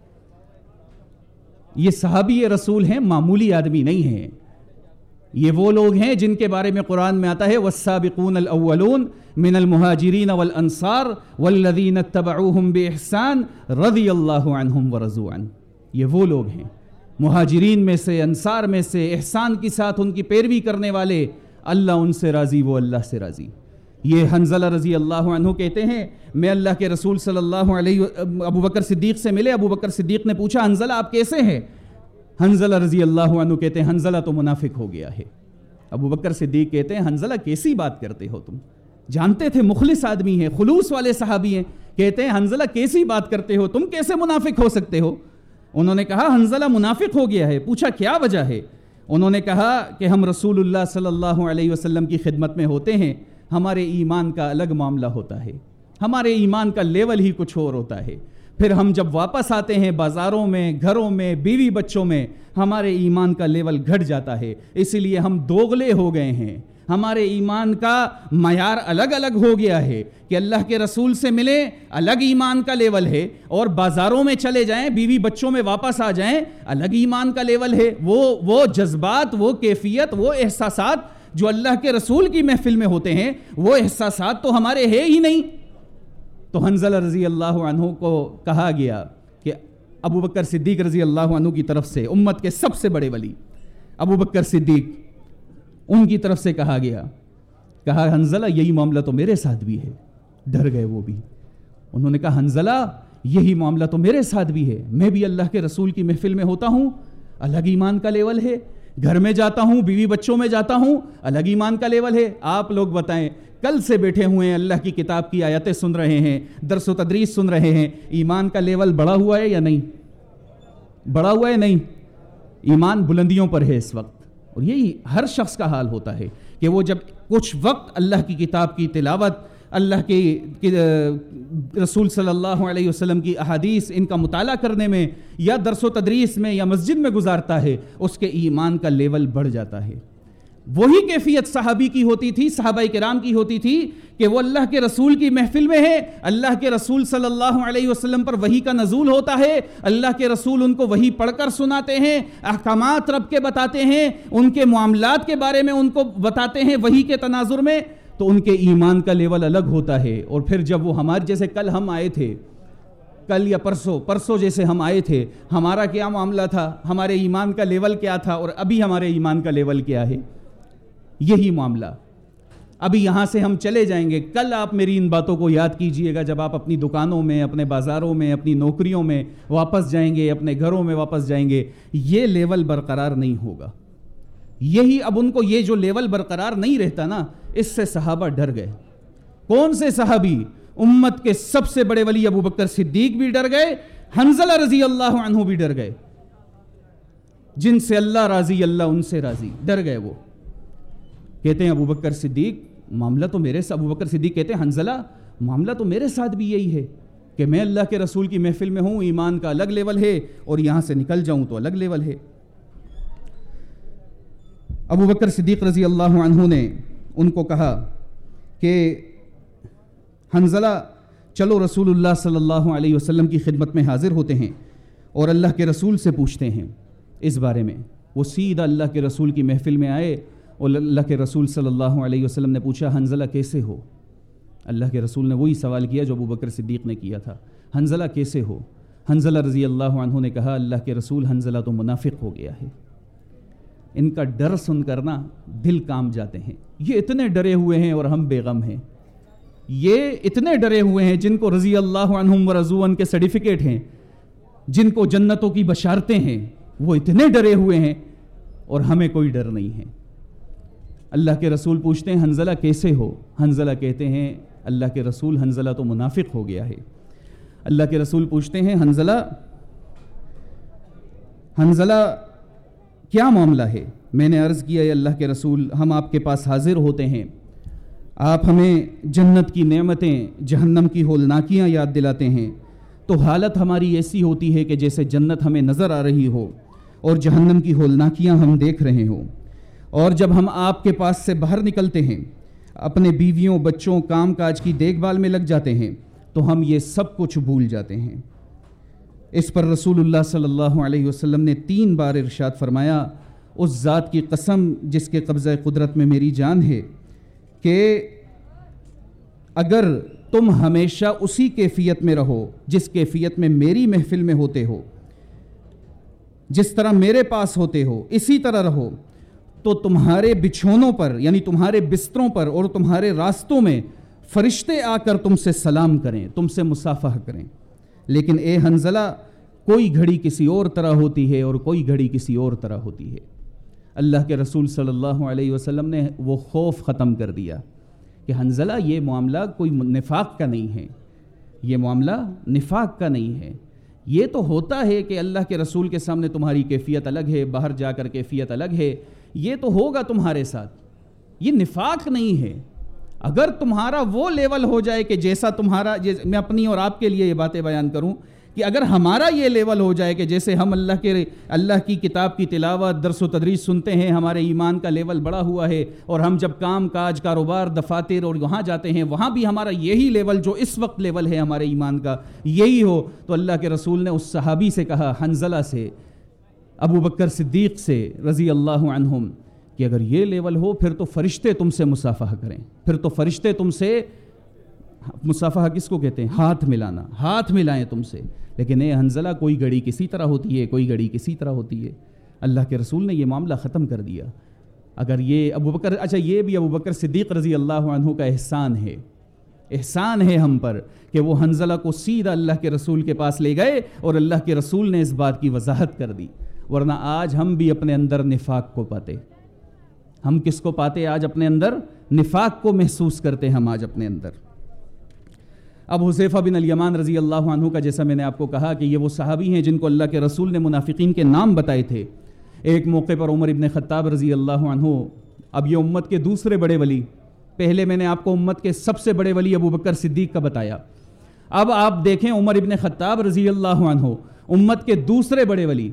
یہ صحابی رسول ہیں، معمولی آدمی نہیں ہیں، یہ وہ لوگ ہیں جن کے بارے میں قرآن میں آتا ہے والسابقون الاولون من المہاجرین والانصار والذین اتبعوہم باحسان رضی اللہ عنہم ورضوا عنہ۔ یہ وہ لوگ ہیں مہاجرین میں سے، انصار میں سے، احسان کے ساتھ ان کی پیروی کرنے والے، اللہ ان سے راضی، وہ اللہ سے راضی۔ یہ حنظلہ رضی اللہ عنہ کہتے ہیں میں اللہ کے رسول صلی اللہ علیہ ابو بکر صدیق سے ملے، ابو بکر صدیق نے پوچھا حنظلہ آپ کیسے ہیں؟ حنظلہ رضی اللہ عنہ کہتے ہیں حنظلہ تو منافق ہو گیا ہے۔ ابو بکر صدیق کہتے ہیں حنظلہ کیسی بات کرتے ہو تم؟ جانتے تھے مخلص آدمی ہیں، خلوص والے صحابی ہیں، کہتے ہیں حنظلہ کیسی بات کرتے ہو تم، کیسے منافق ہو سکتے ہو؟ انہوں نے کہا حنظلہ منافق ہو گیا ہے۔ پوچھا کیا وجہ ہے؟ انہوں نے کہا کہ ہم رسول اللہ صلی اللہ علیہ وسلم کی خدمت میں ہوتے ہیں، ہمارے ایمان کا الگ معاملہ ہوتا ہے، ہمارے ایمان کا لیول ہی کچھ اور ہوتا ہے، پھر ہم جب واپس آتے ہیں بازاروں میں، گھروں میں، بیوی بچوں میں، ہمارے ایمان کا لیول گھٹ جاتا ہے، اسی لیے ہم دوغلے ہو گئے ہیں، ہمارے ایمان کا معیار الگ الگ ہو گیا ہے کہ اللہ کے رسول سے ملے الگ ایمان کا لیول ہے، اور بازاروں میں چلے جائیں، بیوی بچوں میں واپس آ جائیں الگ ایمان کا لیول ہے۔ وہ وہ جذبات، وہ کیفیت، وہ احساسات جو اللہ کے رسول کی محفل میں ہوتے ہیں، وہ احساسات تو ہمارے ہے ہی نہیں۔ تو حنظلہ رضی اللہ عنہ کو کہا گیا کہ ابو بکر صدیق رضی اللہ عنہ کی طرف سے، امت کے سب سے بڑے ولی ابو بکر صدیق، ان کی طرف سے کہا گیا، کہا حنظلہ یہی معاملہ تو میرے ساتھ بھی ہے۔ ڈر گئے وہ بھی، انہوں نے کہا حنظلہ یہی معاملہ تو میرے ساتھ بھی ہے، میں بھی اللہ کے رسول کی محفل میں ہوتا ہوں، الگ ایمان کا لیول ہے، گھر میں جاتا ہوں، بیوی بچوں میں جاتا ہوں، الگ ایمان کا لیول ہے۔ آپ لوگ بتائیں، کل سے بیٹھے ہوئے ہیں، اللہ کی کتاب کی آیتیں سن رہے ہیں، درس و تدریس سن رہے ہیں، ایمان کا لیول بڑھا ہوا ہے یا نہیں؟ بڑھا ہوا ہے نہیں؟ ایمان بلندیوں پر ہے اس وقت، اور یہی ہر شخص کا حال ہوتا ہے کہ وہ جب کچھ وقت اللہ کی کتاب کی تلاوت، اللہ کے رسول صلی اللہ علیہ وسلم کی احادیث، ان کا مطالعہ کرنے میں یا درس و تدریس میں یا مسجد میں گزارتا ہے، اس کے ایمان کا لیول بڑھ جاتا ہے۔ وہی کیفیت صحابی کی ہوتی تھی، صحابہ کرام کی ہوتی تھی کہ وہ اللہ کے رسول کی محفل میں ہے، اللہ کے رسول صلی اللہ علیہ وسلم پر وحی کا نزول ہوتا ہے، اللہ کے رسول ان کو وحی پڑھ کر سناتے ہیں، احکامات رب کے بتاتے ہیں، ان کے معاملات کے بارے میں ان کو بتاتے ہیں وحی کے تناظر میں، تو ان کے ایمان کا لیول الگ ہوتا ہے۔ اور پھر جب وہ ہمارے جیسے کل ہم آئے تھے، کل یا پرسوں پرسوں جیسے ہم آئے تھے، ہمارا کیا معاملہ تھا، ہمارے ایمان کا لیول کیا تھا، اور ابھی ہمارے ایمان کا لیول کیا ہے، یہی معاملہ۔ ابھی یہاں سے ہم چلے جائیں گے، کل آپ میری ان باتوں کو یاد کیجئے گا جب آپ اپنی دکانوں میں، اپنے بازاروں میں، اپنی نوکریوں میں واپس جائیں گے، اپنے گھروں میں واپس جائیں گے، یہ لیول برقرار نہیں ہوگا۔ یہی اب ان کو یہ جو لیول برقرار نہیں رہتا نا، اس سے صحابہ ڈر گئے۔ کون سے صحابی؟ امت کے سب سے بڑے ولی ابو بکر صدیق بھی ڈر گئے، حنظلہ رضی اللہ عنہ بھی ڈر گئے، جن سے اللہ راضی، اللہ ان سے راضی، ڈر گئے۔ وہ کہتے ہیں ابو بکر صدیق معاملہ تو میرے ساتھ، ابو بکر صدیق کہتے ہیں حنظلہ معاملہ تو میرے ساتھ بھی یہی ہے کہ میں اللہ کے رسول کی محفل میں ہوں، ایمان کا الگ لیول ہے، اور یہاں سے نکل جاؤں تو الگ لیول ہے۔ ابو بکر صدیق رضی اللہ عنہ نے ان کو کہا کہ حنظلہ چلو رسول اللہ صلی اللہ علیہ وسلم کی خدمت میں حاضر ہوتے ہیں اور اللہ کے رسول سے پوچھتے ہیں اس بارے میں۔ وہ سیدھا اللہ کے رسول کی محفل میں آئے اور اللہ کے رسول صلی اللہ علیہ وسلم نے پوچھا حنظلہ کیسے ہو؟ اللہ کے رسول نے وہی سوال کیا جو ابو بکر صدیق نے کیا تھا، حنظلہ کیسے ہو؟ حنظلہ رضی اللہ عنہ نے کہا اللہ کے رسول حنظلہ تو منافق ہو گیا ہے۔ ان کا ڈر سن کر نا دل کام جاتے ہیں، یہ اتنے ڈرے ہوئے ہیں اور ہم بے غم ہیں، یہ اتنے ڈرے ہوئے ہیں جن کو رضی اللہ عنہم ورضوا عنہ کے سرٹیفکیٹ ہیں، جن کو جنتوں کی بشارتیں ہیں، وہ اتنے ڈرے ہوئے ہیں اور ہمیں کوئی ڈر نہیں ہے۔ اللہ کے رسول پوچھتے ہیں حنظلہ کیسے ہو؟ حنظلہ کہتے ہیں اللہ کے رسول حنظلہ تو منافق ہو گیا ہے۔ اللہ کے رسول پوچھتے ہیں حنظلہ حنظلہ کیا معاملہ ہے؟ میں نے عرض کیا اے اللہ کے رسول ہم آپ کے پاس حاضر ہوتے ہیں، آپ ہمیں جنت کی نعمتیں جہنم کی ہولناکیاں یاد دلاتے ہیں تو حالت ہماری ایسی ہوتی ہے کہ جیسے جنت ہمیں نظر آ رہی ہو اور جہنم کی ہولناکیاں ہم دیکھ رہے ہوں، اور جب ہم آپ کے پاس سے باہر نکلتے ہیں اپنے بیویوں بچوں کام کاج کی دیکھ بھال میں لگ جاتے ہیں تو ہم یہ سب کچھ بھول جاتے ہیں۔ اس پر رسول اللہ صلی اللہ علیہ وسلم نے تین بار ارشاد فرمایا اس ذات کی قسم جس کے قبضہ قدرت میں میری جان ہے کہ اگر تم ہمیشہ اسی کیفیت میں رہو جس کیفیت میں میری محفل میں ہوتے ہو، جس طرح میرے پاس ہوتے ہو اسی طرح رہو، تو تمہارے بچھونوں پر یعنی تمہارے بستروں پر اور تمہارے راستوں میں فرشتے آ کر تم سے سلام کریں، تم سے مصافحہ کریں۔ لیکن اے حنظلہ کوئی گھڑی کسی اور طرح ہوتی ہے اور کوئی گھڑی کسی اور طرح ہوتی ہے۔ اللہ کے رسول صلی اللہ علیہ وسلم نے وہ خوف ختم کر دیا کہ حنظلہ یہ معاملہ کوئی نفاق کا نہیں ہے، یہ معاملہ نفاق کا نہیں ہے۔ یہ تو ہوتا ہے کہ اللہ کے رسول کے سامنے تمہاری کیفیت الگ ہے، باہر جا کر کیفیت الگ ہے، یہ تو ہوگا تمہارے ساتھ، یہ نفاق نہیں ہے۔ اگر تمہارا وہ لیول ہو جائے کہ جیسا تمہارا، میں اپنی اور آپ کے لیے یہ باتیں بیان کروں کہ اگر ہمارا یہ لیول ہو جائے کہ جیسے ہم اللہ کے اللہ کی کتاب کی تلاوت درس و تدریس سنتے ہیں، ہمارے ایمان کا لیول بڑا ہوا ہے، اور ہم جب کام کاج کاروبار دفاتر اور وہاں جاتے ہیں وہاں بھی ہمارا یہی لیول جو اس وقت لیول ہے ہمارے ایمان کا یہی ہو، تو اللہ کے رسول نے اس صحابی سے کہا، حنظلہ سے، ابو بکر صدیق سے رضی اللہ عنہم، کہ اگر یہ لیول ہو پھر تو فرشتے تم سے مصافحہ کریں، پھر تو فرشتے تم سے، مصافحہ کس کو کہتے ہیں؟ ہاتھ ملانا، ہاتھ ملائیں تم سے۔ لیکن اے حنظلہ کوئی گھڑی کسی طرح ہوتی ہے، کوئی گھڑی کسی طرح ہوتی ہے۔ اللہ کے رسول نے یہ معاملہ ختم کر دیا۔ اگر یہ ابو بکر، اچھا یہ بھی ابو بکر صدیق رضی اللہ عنہ کا احسان ہے، احسان ہے ہم پر کہ وہ حنظلہ کو سیدھا اللہ کے رسول کے پاس لے گئے اور اللہ کے رسول نے اس بات کی وضاحت کر دی، ورنہ آج ہم بھی اپنے اندر نفاق کو پاتے۔ ہم کس کو پاتے آج اپنے اندر؟ نفاق کو محسوس کرتے ہم آج اپنے اندر۔ اب حذیفہ بن الیمان رضی اللہ عنہ کا، جیسا میں نے آپ کو کہا کہ یہ وہ صحابی ہیں جن کو اللہ کے رسول نے منافقین کے نام بتائے تھے۔ ایک موقع پر عمر ابن خطاب رضی اللہ عنہ، اب یہ امت کے دوسرے بڑے ولی، پہلے میں نے آپ کو امت کے سب سے بڑے ولی ابو بکر صدیق کا بتایا، اب آپ دیکھیں عمر ابن خطاب رضی اللہ عنہ امت کے دوسرے بڑے ولی،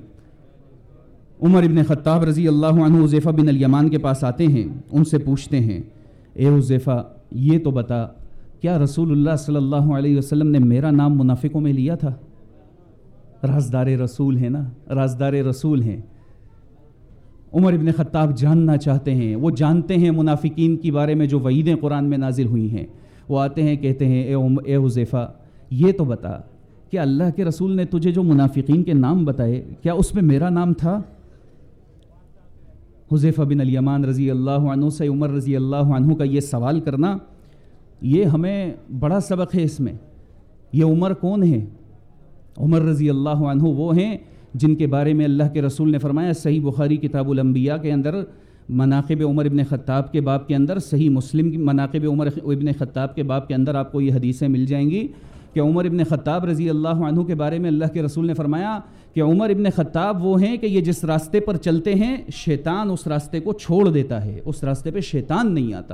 عمر ابن خطاب رضی اللہ عنہ حذیفہ بن الیمان کے پاس آتے ہیں، ان سے پوچھتے ہیں، اے حذیفہ یہ تو بتا کیا رسول اللہ صلی اللہ علیہ وسلم نے میرا نام منافقوں میں لیا تھا؟ رازدار رسول ہیں نا، رازدار رسول ہیں۔ عمر ابن خطاب جاننا چاہتے ہیں، وہ جانتے ہیں منافقین کی بارے میں جو وعیدیں قرآن میں نازل ہوئی ہیں۔ وہ آتے ہیں کہتے ہیں، اے اے حذیفہ یہ تو بتا کہ اللہ کے رسول نے تجھے جو منافقین کے نام بتائے کیا اس میں میرا نام تھا؟ حذیفہ بن الیمان رضی اللہ عنہ سے عمر رضی اللہ عنہ کا یہ سوال کرنا، یہ ہمیں بڑا سبق ہے اس میں۔ یہ عمر کون ہے؟ عمر رضی اللہ عنہ وہ ہیں جن کے بارے میں اللہ کے رسول نے فرمایا، صحیح بخاری کتاب الانبیاء کے اندر مناقب عمر ابن خطاب کے باب کے اندر، صحیح مسلم کی مناقب عمر ابن خطاب کے باب کے اندر آپ کو یہ حدیثیں مل جائیں گی کہ عمر ابن خطاب رضی اللہ عنہ کے بارے میں اللہ کے رسول نے فرمایا کہ عمر ابن خطاب وہ ہیں کہ یہ جس راستے پر چلتے ہیں شیطان اس راستے کو چھوڑ دیتا ہے، اس راستے پہ شیطان نہیں آتا۔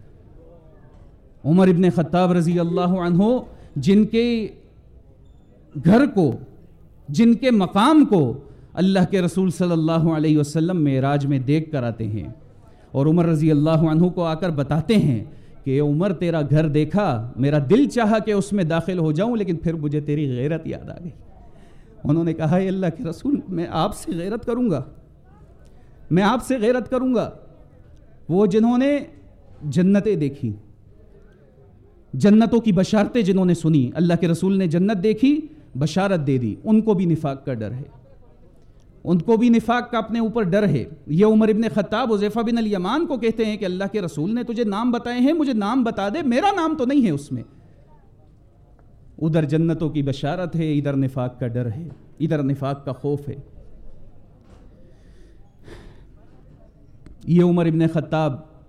عمر ابن خطاب رضی اللہ عنہ جن کے گھر کو، جن کے مقام کو اللہ کے رسول صلی اللہ علیہ وسلم معراج میں دیکھ کر آتے ہیں، اور عمر رضی اللہ عنہ کو آ کر بتاتے ہیں کہ عمر تیرا گھر دیکھا، میرا دل چاہا کہ اس میں داخل ہو جاؤں لیکن پھر مجھے تیری غیرت یاد آ گئی۔ انہوں نے کہا، اے اللہ کے رسول میں آپ سے غیرت کروں گا، میں آپ سے غیرت کروں گا۔ وہ جنہوں نے جنتیں دیکھی، جنتوں کی بشارتیں جنہوں نے سنی، اللہ کے رسول نے جنت دیکھی، بشارت دے دی، ان کو بھی نفاق کا ڈر ہے، ان کو بھی نفاق کا اپنے اوپر ڈر ہے۔ یہ عمر ابن خطاب حذیفہ بن الیمان کو کہتے ہیں کہ اللہ کے رسول نے تجھے نام بتائے ہیں، مجھے نام بتا دے، میرا نام تو نہیں ہے اس میں۔ ادھر جنتوں کی بشارت ہے، ادھر نفاق کا ڈر ہے، ادھر نفاق کا خوف ہے۔ یہ عمر ابن خطاب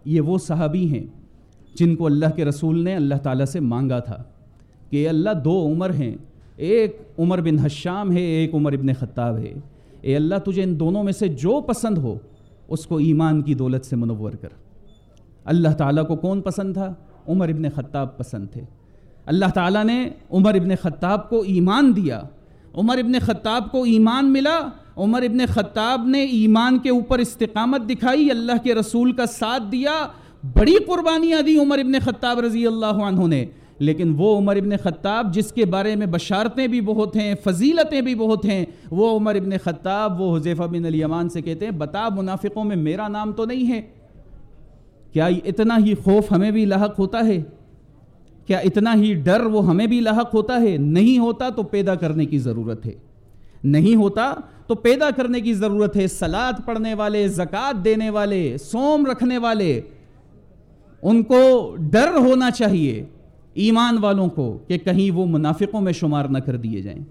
یہ وہ صحابی ہیں جن کو اللہ کے رسول نے اللہ تعالیٰ سے مانگا تھا کہ اللہ دو عمر ہیں، ایک عمر بن حشام ہے، ایک عمر ابن خطاب ہے، اے اللہ تجھے ان دونوں میں سے جو پسند ہو اس کو ایمان کی دولت سے منور کر۔ اللہ تعالیٰ کو کون پسند تھا؟ عمر ابن خطاب پسند تھے۔ اللہ تعالیٰ نے عمر ابن خطاب کو ایمان دیا، عمر ابن خطاب کو ایمان ملا، عمر ابن خطاب نے ایمان کے اوپر استقامت دکھائی، اللہ کے رسول کا ساتھ دیا، بڑی قربانیاں دی عمر ابن خطاب رضی اللہ عنہ نے۔ لیکن وہ عمر ابن خطاب جس کے بارے میں بشارتیں بھی بہت ہیں، فضیلتیں بھی بہت ہیں، وہ عمر ابن خطاب وہ حذیفہ بن الیمان سے کہتے ہیں بتا منافقوں میں میرا نام تو نہیں ہے؟ کیا اتنا ہی خوف ہمیں بھی لاحق ہوتا ہے؟ کیا اتنا ہی ڈر وہ ہمیں بھی لاحق ہوتا ہے؟ نہیں ہوتا تو پیدا کرنے کی ضرورت ہے، نہیں ہوتا تو پیدا کرنے کی ضرورت ہے۔ صلاۃ پڑھنے والے، زکوٰۃ دینے والے، صوم رکھنے والے، ان کو ڈر ہونا چاہیے ایمان والوں کو کہ کہیں وہ منافقوں میں شمار نہ کر دیے جائیں۔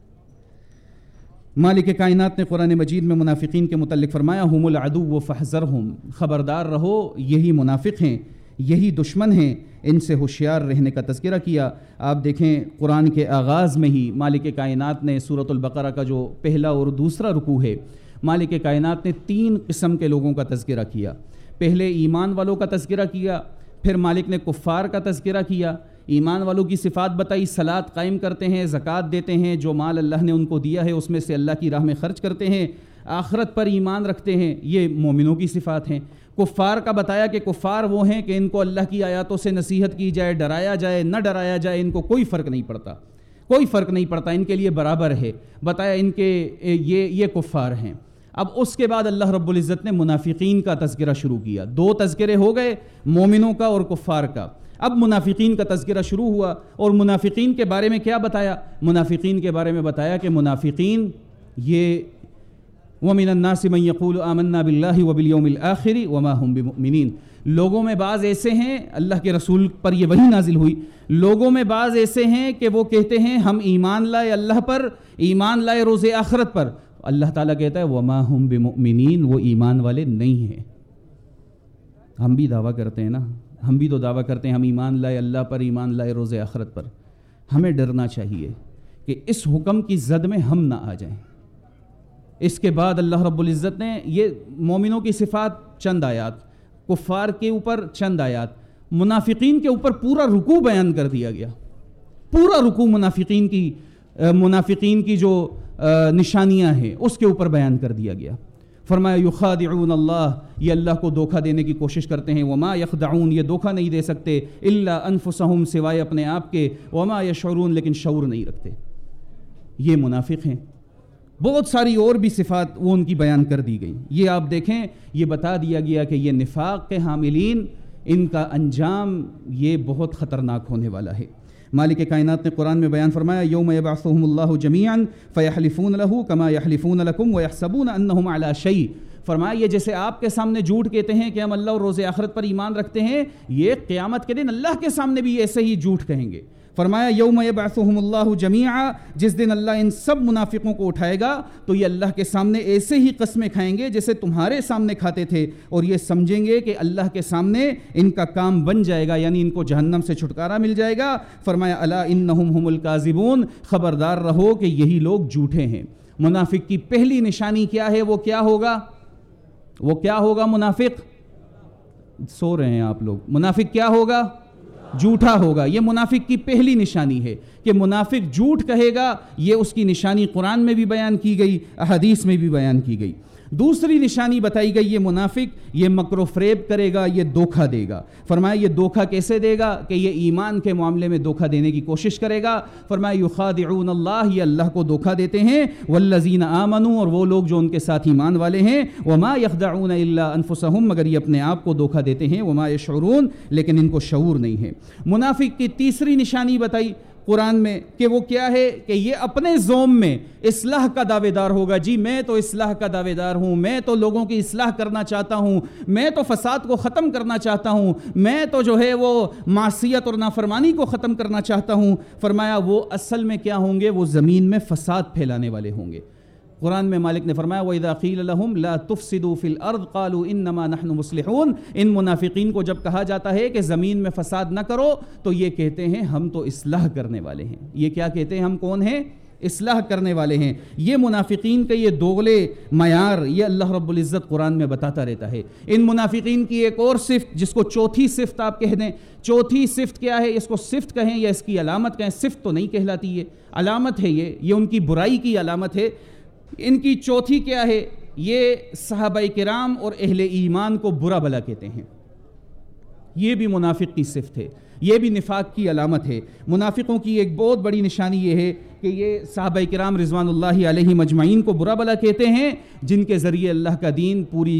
مالک کائنات نے قرآن مجید میں منافقین کے متعلق فرمایا ہم العدو فاحذرہم، خبردار رہو یہی منافق ہیں، یہی دشمن ہیں، ان سے ہوشیار رہنے کا تذکرہ کیا۔ آپ دیکھیں قرآن کے آغاز میں ہی مالک کائنات نے سورۃ البقرہ کا جو پہلا اور دوسرا رکوع ہے، مالک کائنات نے تین قسم کے لوگوں کا تذکرہ کیا۔ پہلے ایمان والوں کا تذکرہ کیا، پھر مالک نے کفار کا تذکرہ کیا، ایمان والوں کی صفات بتائی، صلاۃ قائم کرتے ہیں، زکوٰۃ دیتے ہیں، جو مال اللہ نے ان کو دیا ہے اس میں سے اللہ کی راہ میں خرچ کرتے ہیں، آخرت پر ایمان رکھتے ہیں، یہ مومنوں کی صفات ہیں۔ کفار کا بتایا کہ کفار وہ ہیں کہ ان کو اللہ کی آیاتوں سے نصیحت کی جائے، ڈرایا جائے نہ ڈرایا جائے ان کو کوئی فرق نہیں پڑتا، کوئی فرق نہیں پڑتا، ان کے لیے برابر ہے، بتایا ان کے یہ یہ کفار ہیں۔ اب اس کے بعد اللہ رب العزت نے منافقین کا تذکرہ شروع کیا، دو تذکرے ہو گئے، مومنوں کا اور کفار کا۔ اب منافقین کا تذکرہ شروع ہوا، اور منافقین کے بارے میں کیا بتایا؟ منافقین کے بارے میں بتایا کہ منافقین یہ وَمِنَ النَّاسِ مَن يَقُولُ آمَنَّا بِاللَّهِ وَبِالْيَوْمِ الْآخِرِ وَمَا هُمْ بِمُؤْمِنِينَ، لوگوں میں بعض ایسے ہیں، اللہ کے رسول پر یہ وحی نازل ہوئی، لوگوں میں بعض ایسے ہیں کہ وہ کہتے ہیں ہم ایمان لائے اللہ پر، ایمان لائے روز آخرت پر، اللہ تعالیٰ کہتا ہے وَمَا هُمْ بِمُؤْمِنِينَ، وہ ایمان والے نہیں ہیں۔ ہم بھی دعویٰ کرتے ہیں نا، ہم بھی تو دعویٰ کرتے ہیں ہم ایمان لائے اللہ پر، ایمان لائے روز آخرت پر۔ ہمیں ڈرنا چاہیے کہ اس حکم کی زد میں ہم نہ آ جائیں۔ اس کے بعد اللہ رب العزت نے یہ مومنوں کی صفات چند آیات، کفار کے اوپر چند آیات، منافقین کے اوپر پورا رکوع بیان کر دیا گیا، پورا رکوع منافقین کی منافقین کی جو نشانیاں ہیں اس کے اوپر بیان کر دیا گیا۔ فرمایا یخادعون اللہ، یہ اللہ کو دھوکہ دینے کی کوشش کرتے ہیں، وما یخدعون، یہ دھوکہ نہیں دے سکتے، الا انفسہم، سوائے اپنے آپ کے، وما یشعرون، لیکن شعور نہیں رکھتے۔ یہ منافق ہیں۔ بہت ساری اور بھی صفات وہ ان کی بیان کر دی گئی۔ یہ آپ دیکھیں، یہ بتا دیا گیا کہ یہ نفاق کے حاملین، ان کا انجام یہ بہت خطرناک ہونے والا ہے۔ مالک کائنات نے قرآن میں بیان فرمایا یوم یبعثہم اللہ جمیعا فیحلفون لہ کما یحلفون لکم ویحسبون انہم علی شیء، فرمایا یہ جیسے آپ کے سامنے جھوٹ کہتے ہیں کہ ہم اللہ اور روز آخرت پر ایمان رکھتے ہیں، یہ قیامت کے دن اللہ کے سامنے بھی ایسے ہی جھوٹ کہیں گے۔ فرمایا یوم یبعثہم اللہ جمیعا، جس دن اللہ ان سب منافقوں کو اٹھائے گا تو یہ اللہ کے سامنے ایسے ہی قسمیں کھائیں گے جیسے تمہارے سامنے کھاتے تھے، اور یہ سمجھیں گے کہ اللہ کے سامنے ان کا کام بن جائے گا، یعنی ان کو جہنم سے چھٹکارا مل جائے گا۔ فرمایا الا انہم ہم الکاذبون، خبردار رہو کہ یہی لوگ جھوٹے ہیں۔ منافق کی پہلی نشانی کیا ہے؟ وہ کیا ہوگا؟ وہ کیا ہوگا منافق؟ سو رہے ہیں آپ لوگ۔ منافق کیا ہوگا؟ جھوٹا ہوگا۔ یہ منافق کی پہلی نشانی ہے کہ منافق جھوٹ کہے گا، یہ اس کی نشانی قرآن میں بھی بیان کی گئی، احادیث میں بھی بیان کی گئی۔ دوسری نشانی بتائی گئی، یہ منافق یہ مکر و فریب کرے گا، یہ دھوکہ دے گا۔ فرمایا یہ دھوکہ کیسے دے گا؟ کہ یہ ایمان کے معاملے میں دھوکہ دینے کی کوشش کرے گا۔ فرمایا یخادعون اللہ، یہ اللہ کو دھوکہ دیتے ہیں، والذین آمنوا، اور وہ لوگ جو ان کے ساتھ ایمان والے ہیں، وما یخدعون الا انفسہم، مگر یہ اپنے آپ کو دھوکہ دیتے ہیں، وما یشعرون، لیکن ان کو شعور نہیں ہے۔ منافق کی تیسری نشانی بتائی قرآن میں کہ وہ کیا ہے؟ کہ یہ اپنے زوم میں اصلاح کا دعوے دار ہوگا، جی میں تو اصلاح کا دعوے دار ہوں، میں تو لوگوں کی اصلاح کرنا چاہتا ہوں، میں تو فساد کو ختم کرنا چاہتا ہوں، میں تو جو ہے وہ معصیت اور نافرمانی کو ختم کرنا چاہتا ہوں۔ فرمایا وہ اصل میں کیا ہوں گے؟ وہ زمین میں فساد پھیلانے والے ہوں گے۔ قرآن میں مالک نے فرمایا وَإِذَا قِيلَ لَهُمْ لَا تُفْسِدُوا فِي الْأَرْضِ قَالُوا إِنَّمَا نَحْنُ مُصْلِحُونَ. ان منافقین کو جب کہا جاتا ہے کہ زمین میں فساد نہ کرو تو یہ کہتے ہیں ہم تو اصلاح کرنے والے ہیں. یہ کیا کہتے ہیں؟ ہم کون ہیں؟ اصلاح کرنے والے ہیں. یہ منافقین کا یہ دوغلے معیار یہ اللہ رب العزت قرآن میں بتاتا رہتا ہے. ان منافقین کی ایک اور صفت جس کو چوتھی صفت آپ کہہ دیں، چوتھی صفت کیا ہے؟ اس کو صفت کہیں یا اس کی علامت کہیں، صفت تو نہیں کہلاتی، یہ علامت ہے. یہ یہ ان کی برائی کی علامت ہے. ان کی چوتھی کیا ہے؟ یہ صحابہ کرام اور اہل ایمان کو برا بلا کہتے ہیں. یہ بھی منافق کی صفت ہے، یہ بھی نفاق کی علامت ہے. منافقوں کی ایک بہت بڑی نشانی یہ ہے کہ یہ صحابہ کرام رضوان اللہ علیہ مجمعین کو برا بلا کہتے ہیں، جن کے ذریعے اللہ کا دین پوری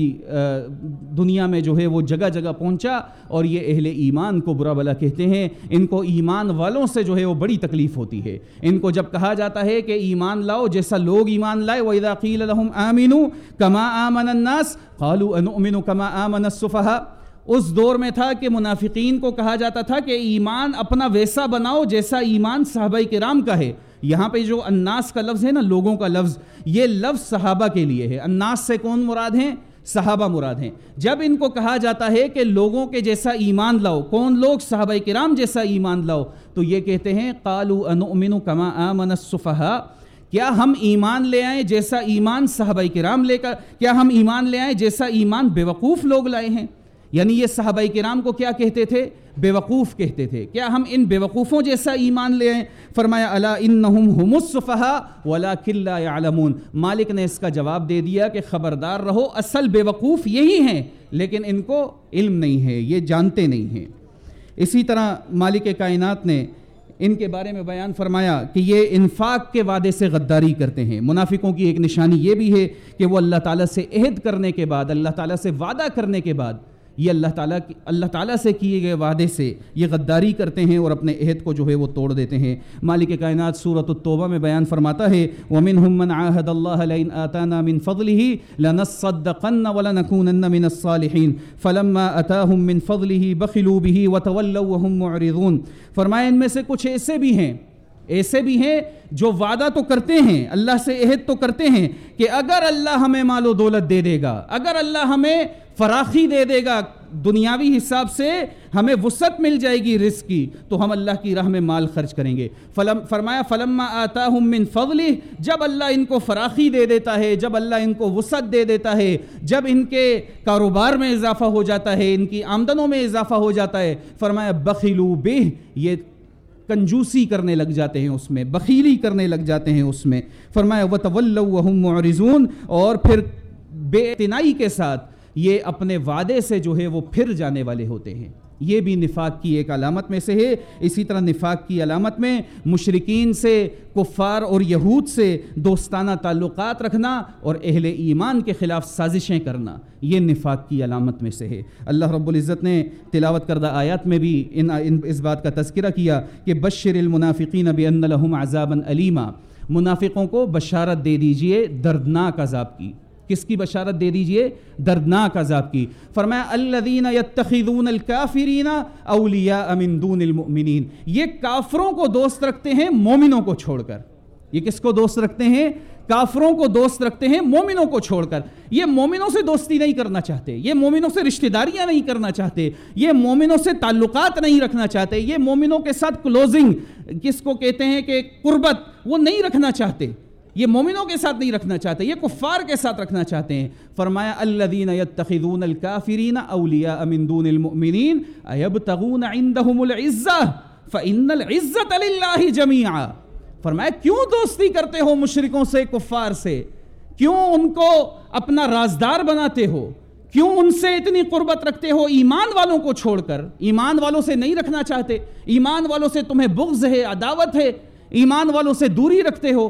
دنیا میں جو ہے وہ جگہ جگہ پہنچا. اور یہ اہل ایمان کو برا بلا کہتے ہیں. ان کو ایمان والوں سے جو ہے وہ بڑی تکلیف ہوتی ہے. ان کو جب کہا جاتا ہے کہ ایمان لاؤ جیسا لوگ ایمان لائے، وَإِذَا قِيلَ لَهُمْ آمِنُوا كَمَا آمَنَ النَّاسِ قَالُوا أَنُؤْمِنُ كَمَا آمَنَ السُّفَهَاءُ. اس دور میں تھا کہ منافقین کو کہا جاتا تھا کہ ایمان اپنا ویسا بناؤ جیسا ایمان صحابہ کرام کا ہے. یہاں پہ جو الناس کا لفظ ہے نا، لوگوں کا لفظ، یہ لفظ صحابہ کے لیے ہے. الناس سے کون مراد ہیں؟ صحابہ مراد ہیں. جب ان کو کہا جاتا ہے کہ لوگوں کے جیسا ایمان لاؤ، کون لوگ؟ صحابہ کرام جیسا ایمان لاؤ، تو یہ کہتے ہیں قالوا انؤمن کما آمن السفہاء. کیا ہم ایمان لے آئیں جیسا ایمان صحابہ کرام لے کر، کیا ہم ایمان لے آئیں جیسا ایمان بیوقوف لوگ لائے ہیں؟ یعنی یہ صحابہ کرام کو کیا کہتے تھے؟ بیوقوف کہتے تھے. کیا ہم ان بیوقوفوں جیسا ایمان لے آئیں؟ فرمایا الا انہم ہم السفہاء ولکن لا یعلمون. مالک نے اس کا جواب دے دیا کہ خبردار رہو، اصل بیوقوف یہی ہیں لیکن ان کو علم نہیں ہے، یہ جانتے نہیں ہیں. اسی طرح مالک کائنات نے ان کے بارے میں بیان فرمایا کہ یہ انفاق کے وعدے سے غداری کرتے ہیں. منافقوں کی ایک نشانی یہ بھی ہے کہ وہ اللہ تعالیٰ سے عہد کرنے کے بعد، اللہ تعالیٰ سے وعدہ کرنے کے بعد، یہ اللہ تعالیٰ کی اللہ تعالیٰ سے کیے گئے وعدے سے یہ غداری کرتے ہیں اور اپنے عہد کو جو ہے وہ توڑ دیتے ہیں. مالک کائنات سورۃ التوبہ میں بیان فرماتا ہے وَمِنْهُمْ مَنْ عَاهَدَ اللَّهَ لَئِنْ آتَانَا مِنْ فَضْلِهِ لَنَصَّدَّقَنَّ وَلَنَكُونَنَّ مِنَ الصَّالِحِينَ فَلَمَّا آتَاهُمْ مِنْ فَضْلِهِ بَخِلُوا بِهِ وَتَوَلَّوْا وَهُمْ مُعْرِضُونَ. فرمایا ان میں سے کچھ ایسے بھی ہیں ایسے بھی ہیں جو وعدہ تو کرتے ہیں، اللہ سے عہد تو کرتے ہیں کہ اگر اللہ ہمیں مال و دولت دے دے گا، اگر اللہ ہمیں فراخی دے دے گا، دنیاوی حساب سے ہمیں وسعت مل جائے گی رزق کی، تو ہم اللہ کی راہ میں مال خرچ کریں گے. فلم فرمایا فلما آتاہم من فضلہ، جب اللہ ان کو فراخی دے دیتا ہے، جب اللہ ان کو وسعت دے دیتا ہے، جب ان کے کاروبار میں اضافہ ہو جاتا ہے، ان کی آمدنوں میں اضافہ ہو جاتا ہے، فرمایا بخلوا بہ، یہ کنجوسی کرنے لگ جاتے ہیں اس میں، بخیلی کرنے لگ جاتے ہیں اس میں. فرمایا وَتَوَلَّوْا وَهُمْ مُعْرِضُونَ، اور پھر بے اعتنائی کے ساتھ یہ اپنے وعدے سے جو ہے وہ پھر جانے والے ہوتے ہیں. یہ بھی نفاق کی ایک علامت میں سے ہے. اسی طرح نفاق کی علامت میں مشرکین سے، کفار اور یہود سے دوستانہ تعلقات رکھنا اور اہل ایمان کے خلاف سازشیں کرنا، یہ نفاق کی علامت میں سے ہے. اللہ رب العزت نے تلاوت کردہ آیات میں بھی ان اس بات کا تذکرہ کیا کہ بشر المنافقین بان لہم عذابا علیما، منافقوں کو بشارت دے دیجئے دردناک عذاب کی. کس کی بشارت دے دیجئے؟ دردناک عذاب کی. فرمایا الذین یتخذون الکافرین اولیاء من دون المؤمنین، یہ کافروں کو دوست رکھتے ہیں مومنوں کو چھوڑ کر. یہ کس کو دوست رکھتے ہیں؟ کافروں کو دوست رکھتے ہیں مومنوں کو چھوڑ کر. یہ مومنوں سے دوستی نہیں کرنا چاہتے، یہ مومنوں سے رشتہ داریاں نہیں کرنا چاہتے، یہ مومنوں سے تعلقات نہیں رکھنا چاہتے، یہ مومنوں کے ساتھ کلوزنگ کس کو کہتے ہیں کہ قربت، وہ نہیں رکھنا چاہتے. یہ مومنوں کے ساتھ نہیں رکھنا چاہتے، یہ کفار کے ساتھ رکھنا چاہتے ہیں. فرمایا الذین یتخذون الکافرین اولیاء من دون المؤمنین ایبتغون عندهم العزہ فإن العزۃ للہ جمیعا. فرمایا کیوں دوستی کرتے ہو مشرکوں سے، کفار سے؟ کیوں ان کو اپنا رازدار بناتے ہو؟ کیوں ان سے اتنی قربت رکھتے ہو ایمان والوں کو چھوڑ کر؟ ایمان والوں سے نہیں رکھنا چاہتے، ایمان والوں سے تمہیں بغض ہے، عداوت ہے، ایمان والوں سے دوری رکھتے ہو.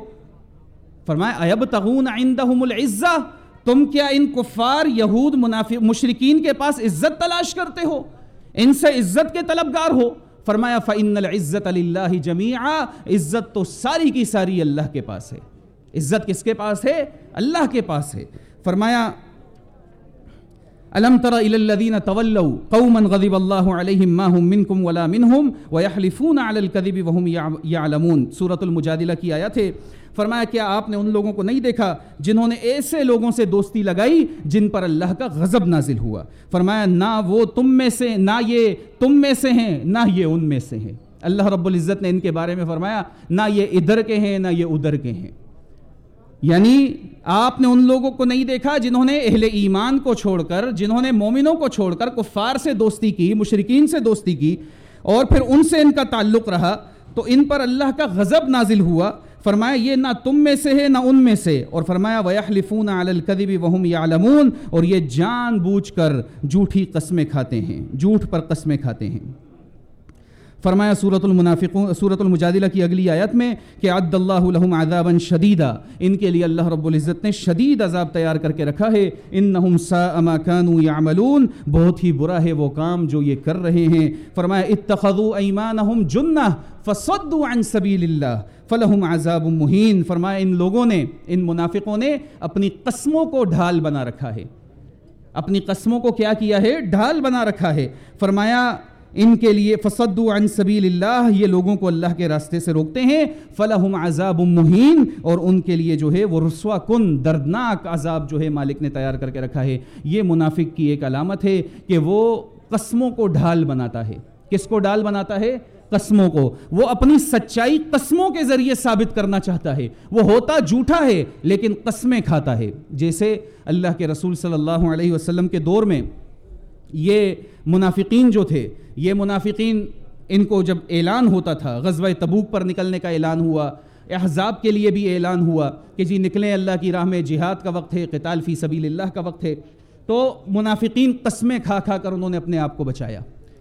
فرمایا ایبتغون عندهم العزہ، تم کیا ان کفار، یہود، منافق، مشرکین کے پاس عزت تلاش کرتے ہو، ان سے عزت کے طلبگار ہو؟ فرمایا فإن العزۃ للہ جمیعا، عزت تو ساری کی ساری اللہ کے پاس ہے. عزت کس کے پاس ہے؟ اللہ کے پاس ہے. فرمایا الم تر الی الذین تولوا قوما غضب اللہ علیہم ما هم منکم ولا منہم ویحلفون علی الکذب وهم یعلمون، سورۃ المجادلہ کی آیت ہے۔ فرمایا کیا آپ نے ان لوگوں کو نہیں دیکھا جنہوں نے ایسے لوگوں سے دوستی لگائی جن پر اللہ کا غضب نازل ہوا؟ فرمایا نہ وہ تم میں سے، نہ یہ تم میں سے ہیں، نہ یہ ان میں سے ہیں۔ اللہ رب العزت نے ان کے بارے میں فرمایا نہ یہ ادھر کے ہیں نہ یہ ادھر کے ہیں، یعنی آپ نے ان لوگوں کو نہیں دیکھا جنہوں نے اہل ایمان کو چھوڑ کر، جنہوں نے مومنوں کو چھوڑ کر کفار سے دوستی کی، مشرکین سے دوستی کی، اور پھر ان سے ان کا تعلق رہا تو ان پر اللہ کا غضب نازل ہوا۔ فرمایا یہ نہ تم میں سے ہے نہ ان میں سے، اور فرمایا وَيَحْلِفُونَ عَلَى الْكَذِبِ وَهُمْ يَعْلَمُونَ، اور یہ جان بوجھ کر جھوٹی قسمیں کھاتے ہیں، جھوٹ پر قسمیں کھاتے ہیں۔ فرمایا سورۃ المنافقون سورۃ المجادلہ کی اگلی آیت میں کہ عد اللہ لہم عذابا شدیدا، ان کے لیے اللہ رب العزت نے شدید عذاب تیار کر کے رکھا ہے۔ انہم ساء ما كانوا يعملون، بہت ہی برا ہے وہ کام جو یہ کر رہے ہیں۔ فرمایا اتخذوا ایمانہم جنہ فصدوا عن سبیل اللہ فلہم عذاب مہین۔ فرمایا ان لوگوں نے، ان منافقوں نے اپنی قسموں کو ڈھال بنا رکھا ہے، اپنی قسموں کو کیا کیا ہے؟ ڈھال بنا رکھا ہے۔ فرمایا ان کے لیے فصدوا عن سبیل اللہ، یہ لوگوں کو اللہ کے راستے سے روکتے ہیں، فلہم عذاب مہین، اور ان کے لیے جو ہے وہ رسوا کن دردناک عذاب جو ہے مالک نے تیار کر کے رکھا ہے۔ یہ منافق کی ایک علامت ہے کہ وہ قسموں کو ڈھال بناتا ہے۔ کس کو ڈھال بناتا ہے؟ قسموں کو۔ وہ اپنی سچائی قسموں کے ذریعے ثابت کرنا چاہتا ہے، وہ ہوتا جھوٹا ہے لیکن قسمیں کھاتا ہے۔ جیسے اللہ کے رسول صلی اللہ علیہ وسلم کے دور میں یہ منافقین جو تھے، یہ منافقین ان کو جب اعلان ہوتا تھا، غزوہ تبوک پر نکلنے کا اعلان ہوا، احزاب کے لیے بھی اعلان ہوا کہ جی نکلیں اللہ کی راہ میں، جہاد کا وقت ہے، قتال فی سبیل اللہ کا وقت ہے، تو منافقین قسمیں کھا کھا کر انہوں نے اپنے آپ کو بچایا۔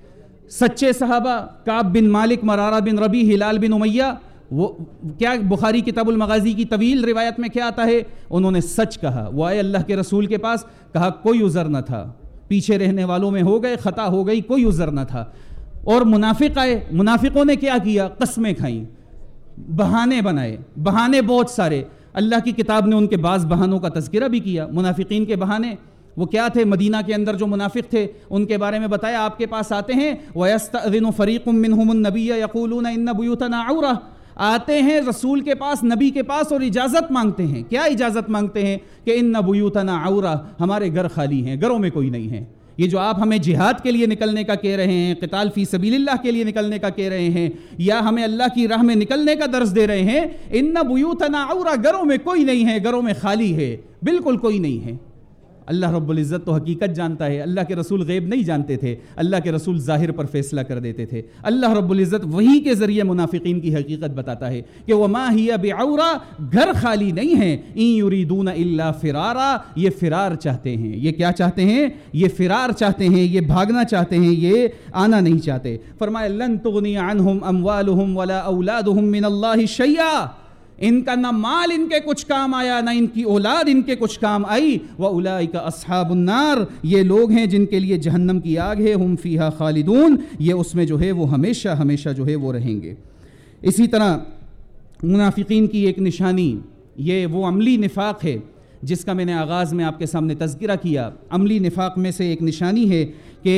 سچے صحابہ کعب بن مالک، مرارہ بن ربی، ہلال بن امیہ، وہ کیا بخاری کتاب المغازی کی طویل روایت میں کیا آتا ہے؟ انہوں نے سچ کہا، وہ آئے اللہ کے رسول کے پاس، کہا کوئی عذر نہ تھا، پیچھے رہنے والوں میں ہو گئے، خطا ہو گئی، کوئی عذر نہ تھا۔ اور منافق آئے، منافقوں نے کیا کیا؟ قسمیں کھائیں، بہانے بنائے، بہانے بہت سارے۔ اللہ کی کتاب نے ان کے بعض بہانوں کا تذکرہ بھی کیا۔ منافقین کے بہانے وہ کیا تھے؟ مدینہ کے اندر جو منافق تھے ان کے بارے میں بتایا، آپ کے پاس آتے ہیں وَيَسْتَأْذِنُ فَرِيقٌ مِّنْهُمُ النَّبِيَّ يَقُولُونَ إِنَّ بُيُوتَنَا عَوْرَةٌ، آتے ہیں رسول کے پاس، نبی کے پاس، اور اجازت مانگتے ہیں۔ کیا اجازت مانگتے ہیں؟ کہ اِنَّ بُيُوتَنَا عَوْرَةٌ، ہمارے گھر خالی ہیں، گھروں میں کوئی نہیں ہے۔ یہ جو آپ ہمیں جہاد کے لیے نکلنے کا کہہ رہے ہیں، قتال فی سبیل اللہ کے لیے نکلنے کا کہہ رہے ہیں، یا ہمیں اللہ کی راہ میں نکلنے کا درس دے رہے ہیں، ان بیوتنا عورہ، گھروں میں کوئی نہیں ہے، گھروں میں خالی ہے، بالکل کوئی نہیں ہے۔ اللہ رب العزت تو حقیقت جانتا ہے، اللہ کے رسول غیب نہیں جانتے تھے، اللہ کے رسول ظاہر پر فیصلہ کر دیتے تھے۔ اللہ رب العزت وہی کے ذریعے منافقین کی حقیقت بتاتا ہے کہ وَمَا هِيَ بِعَوْرَةٍ، گھر خالی نہیں ہیں، إِن يُرِيدُونَ إِلَّا فِرَارًا، یہ فرار چاہتے ہیں۔ یہ کیا چاہتے ہیں؟ یہ فرار چاہتے ہیں، یہ بھاگنا چاہتے ہیں، یہ آنا نہیں چاہتے۔ فرمایا لَن تُغْنِيَ عَنْهُمْ أَمْوَالُهُمْ وَلَا أَوْلَادُهُمْ مِنَ اللَّهِ شَيْئًا، ان کا نہ مال ان کے کچھ کام آیا، نہ ان کی اولاد ان کے کچھ کام آئی۔ وَأُولَئِكَ أَصْحَابُ النَّارِ، یہ لوگ ہیں جن کے لیے جہنم کی آگ ہے، ہم فیہا خالدون، یہ اس میں جو ہے وہ ہمیشہ ہمیشہ جو ہے وہ رہیں گے۔ اسی طرح منافقین کی ایک نشانی یہ وہ عملی نفاق ہے جس کا میں نے آغاز میں آپ کے سامنے تذکرہ کیا۔ عملی نفاق میں سے ایک نشانی ہے کہ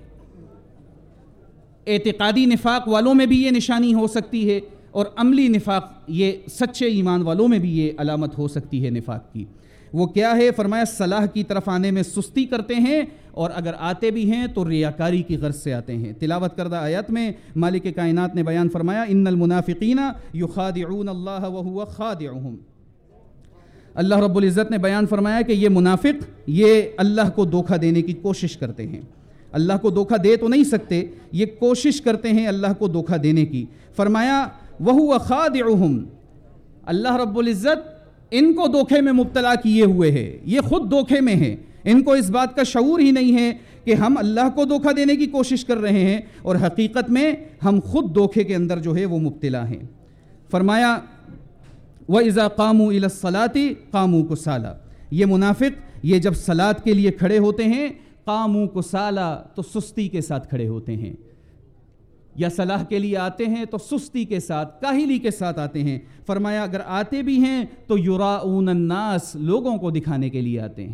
اعتقادی نفاق والوں میں بھی یہ نشانی ہو سکتی ہے، اور عملی نفاق یہ سچے ایمان والوں میں بھی یہ علامت ہو سکتی ہے نفاق کی۔ وہ کیا ہے؟ فرمایا صلاح کی طرف آنے میں سستی کرتے ہیں، اور اگر آتے بھی ہیں تو ریاکاری کی غرض سے آتے ہیں۔ تلاوت کردہ آیات میں مالک کائنات نے بیان فرمایا ان المنافقین یخادعون اللہ وہو خادعہم، اللہ رب العزت نے بیان فرمایا کہ یہ منافق یہ اللہ کو دھوکہ دینے کی کوشش کرتے ہیں۔ اللہ کو دھوکہ دے تو نہیں سکتے، یہ کوشش کرتے ہیں اللہ کو دھوکہ دینے کی۔ فرمایا وَهُوَ خَادِعُهُمْ، اللہ رب العزت ان کو دھوکے میں مبتلا کیے ہوئے ہے، یہ خود دھوکے میں ہیں، ان کو اس بات کا شعور ہی نہیں ہے کہ ہم اللہ کو دھوکہ دینے کی کوشش کر رہے ہیں، اور حقیقت میں ہم خود دھوکے کے اندر جو ہے وہ مبتلا ہیں۔ فرمایا وَإِذَا قَامُوا إِلَى الصَّلَاةِ قَامُوا كُسَالَىٰ، یہ منافق یہ جب صلاۃ کے لیے کھڑے ہوتے ہیں، قاموا كُسَالَىٰ، تو سستی کے ساتھ کھڑے ہوتے ہیں، یا صلاح کے لیے آتے ہیں تو سستی کے ساتھ، کاہلی کے ساتھ آتے ہیں۔ فرمایا اگر آتے بھی ہیں تو یراؤن الناس، لوگوں کو دکھانے کے لیے آتے ہیں،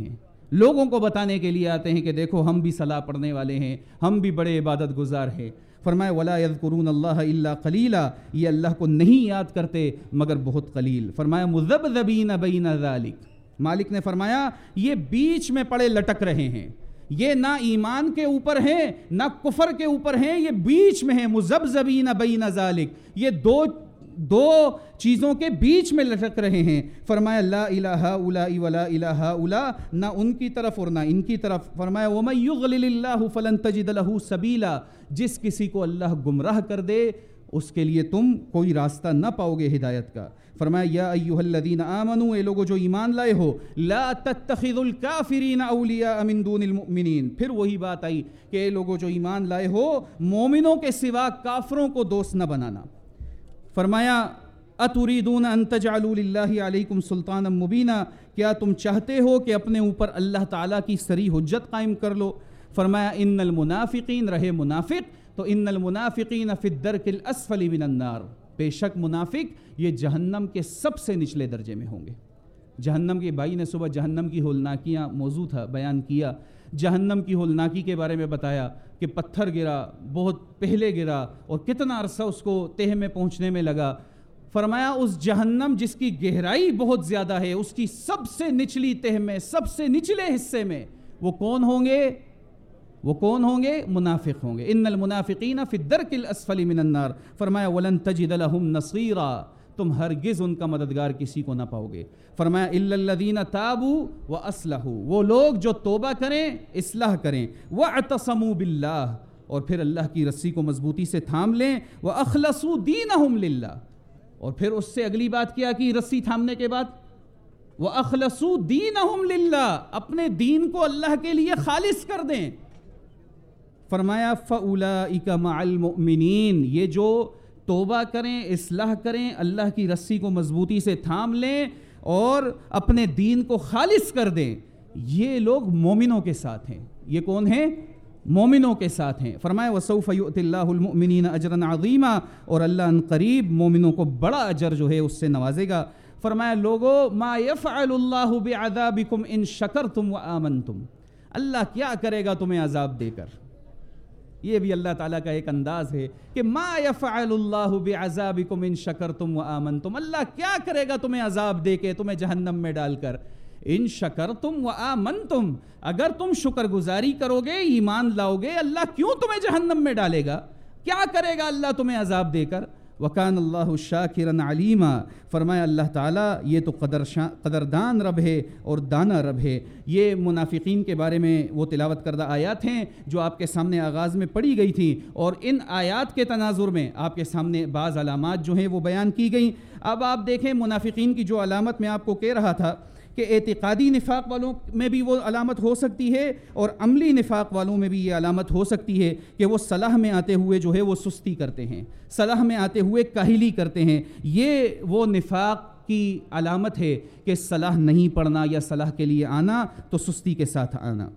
لوگوں کو بتانے کے لیے آتے ہیں کہ دیکھو ہم بھی صلاح پڑھنے والے ہیں، ہم بھی بڑے عبادت گزار ہیں۔ فرمایا ولا یذکرون اللہ الا قلیلا، یہ اللہ کو نہیں یاد کرتے مگر بہت قلیل۔ فرمایا مذبذبین بین ذالک، مالک نے فرمایا یہ بیچ میں پڑے لٹک رہے ہیں، یہ نہ ایمان کے اوپر ہیں نہ کفر کے اوپر ہیں، یہ بیچ میں ہیں، مذبذبین بین ذالک، یہ دو دو چیزوں کے بیچ میں لٹک رہے ہیں۔ فرمایا لا الہ الا ولا الہ الا، نہ ان کی طرف اور نہ ان کی طرف۔ فرمایا ومن یضلل اللہ فلن تجد له سبیلا، جس کسی کو اللہ گمراہ کر دے اس کے لیے تم کوئی راستہ نہ پاؤ گے ہدایت کا۔ فرمایا یا ایھا الذین آمنوا، اے لوگو جو ایمان لائے ہو، لا تتخذوا الکافرین اولیاء من دون المؤمنین، پھر وہی بات آئی کہ اے لوگو جو ایمان لائے ہو مومنوں کے سوا کافروں کو دوست نہ بنانا۔ فرمایا اتریدون ان تجعلوا للہ علیکم سلطانا مبینا، کیا تم چاہتے ہو کہ اپنے اوپر اللہ تعالیٰ کی صریح حجت قائم کر لو؟ فرمایا ان المنافقین، رہے منافق تو ان المنافقین فی الدرک الاسفل من النار، بے شک منافق یہ جہنم کے سب سے نچلے درجے میں ہوں گے۔ جہنم کے، بھائی نے صبح جہنم کی ہولناکیاں موضوع تھا بیان کیا، جہنم کی ہولناکی کے بارے میں بتایا کہ پتھر گرا، بہت پہلے گرا اور کتنا عرصہ اس کو تہہ میں پہنچنے میں لگا۔ فرمایا اس جہنم جس کی گہرائی بہت زیادہ ہے، اس کی سب سے نچلی تہہ میں، سب سے نچلے حصے میں وہ کون ہوں گے؟ وہ کون ہوں گے؟ منافق ہوں گے۔ ان المنافقین فی الدرک الاسفل من النار۔ فرمایا ولن تجد لهم نصیرا، تم ہرگز ان کا مددگار کسی کو نہ پاؤ گے۔ فرمایا الا الذین تابوا واصلحوا، وہ لوگ جو توبہ کریں، اصلاح کریں، واعتصموا باللہ، اور پھر اللہ کی رسی کو مضبوطی سے تھام لیں، واخلصوا دینہم للہ، اور پھر اس سے اگلی بات کیا کی رسی تھامنے کے بعد؟ واخلصوا دینہم للہ، اپنے دین کو اللہ کے لیے خالص کر دیں۔ فرمایا فاولئک مع المؤمنین، یہ جو توبہ کریں، اصلاح کریں، اللہ کی رسی کو مضبوطی سے تھام لیں اور اپنے دین کو خالص کر دیں، یہ لوگ مومنوں کے ساتھ ہیں۔ یہ کون ہیں؟ مومنوں کے ساتھ ہیں۔ فرمایا وسوف یؤتی اللہ المؤمنین اجرا عظیما، اور اللہ ان قریب مومنوں کو بڑا اجر جو ہے اس سے نوازے گا۔ فرمایا لوگو ما یفعل اللہ بعذابکم ان شکرتم وآمنتم، اللہ کیا کرے گا تمہیں عذاب دے کر؟ یہ بھی اللہ تعالیٰ کا ایک انداز ہے کہ ما یفعل اللہ بعذابکم ان شکرتم وآمنتم، اللہ کیا کرے گا تمہیں عذاب دے کے، تمہیں جہنم میں ڈال کر؟ ان شکرتم وآمنتم، اگر تم شکر گزاری کرو گے، ایمان لاؤ گے، اللہ کیوں تمہیں جہنم میں ڈالے گا؟ کیا کرے گا اللہ تمہیں عذاب دے کر؟ وَكَانَ اللَّهُ شَاكِرًا عَلِيمًا، فرمایا اللہ تعالیٰ یہ تو قدر قدردان رب ہے اور دانا رب ہے۔ یہ منافقین کے بارے میں وہ تلاوت کردہ آیات ہیں جو آپ کے سامنے آغاز میں پڑھی گئی تھیں، اور ان آیات کے تناظر میں آپ کے سامنے بعض علامات جو ہیں وہ بیان کی گئیں۔ اب آپ دیکھیں منافقین کی جو علامت میں آپ کو کہہ رہا تھا کہ اعتقادی نفاق والوں میں بھی وہ علامت ہو سکتی ہے اور عملی نفاق والوں میں بھی یہ علامت ہو سکتی ہے کہ وہ صلاح میں آتے ہوئے جو ہے وہ سستی کرتے ہیں، صلاح میں آتے ہوئے کاہلی کرتے ہیں۔ یہ وہ نفاق کی علامت ہے کہ صلاح نہیں پڑھنا یا صلاح کے لیے آنا تو سستی کے ساتھ آنا۔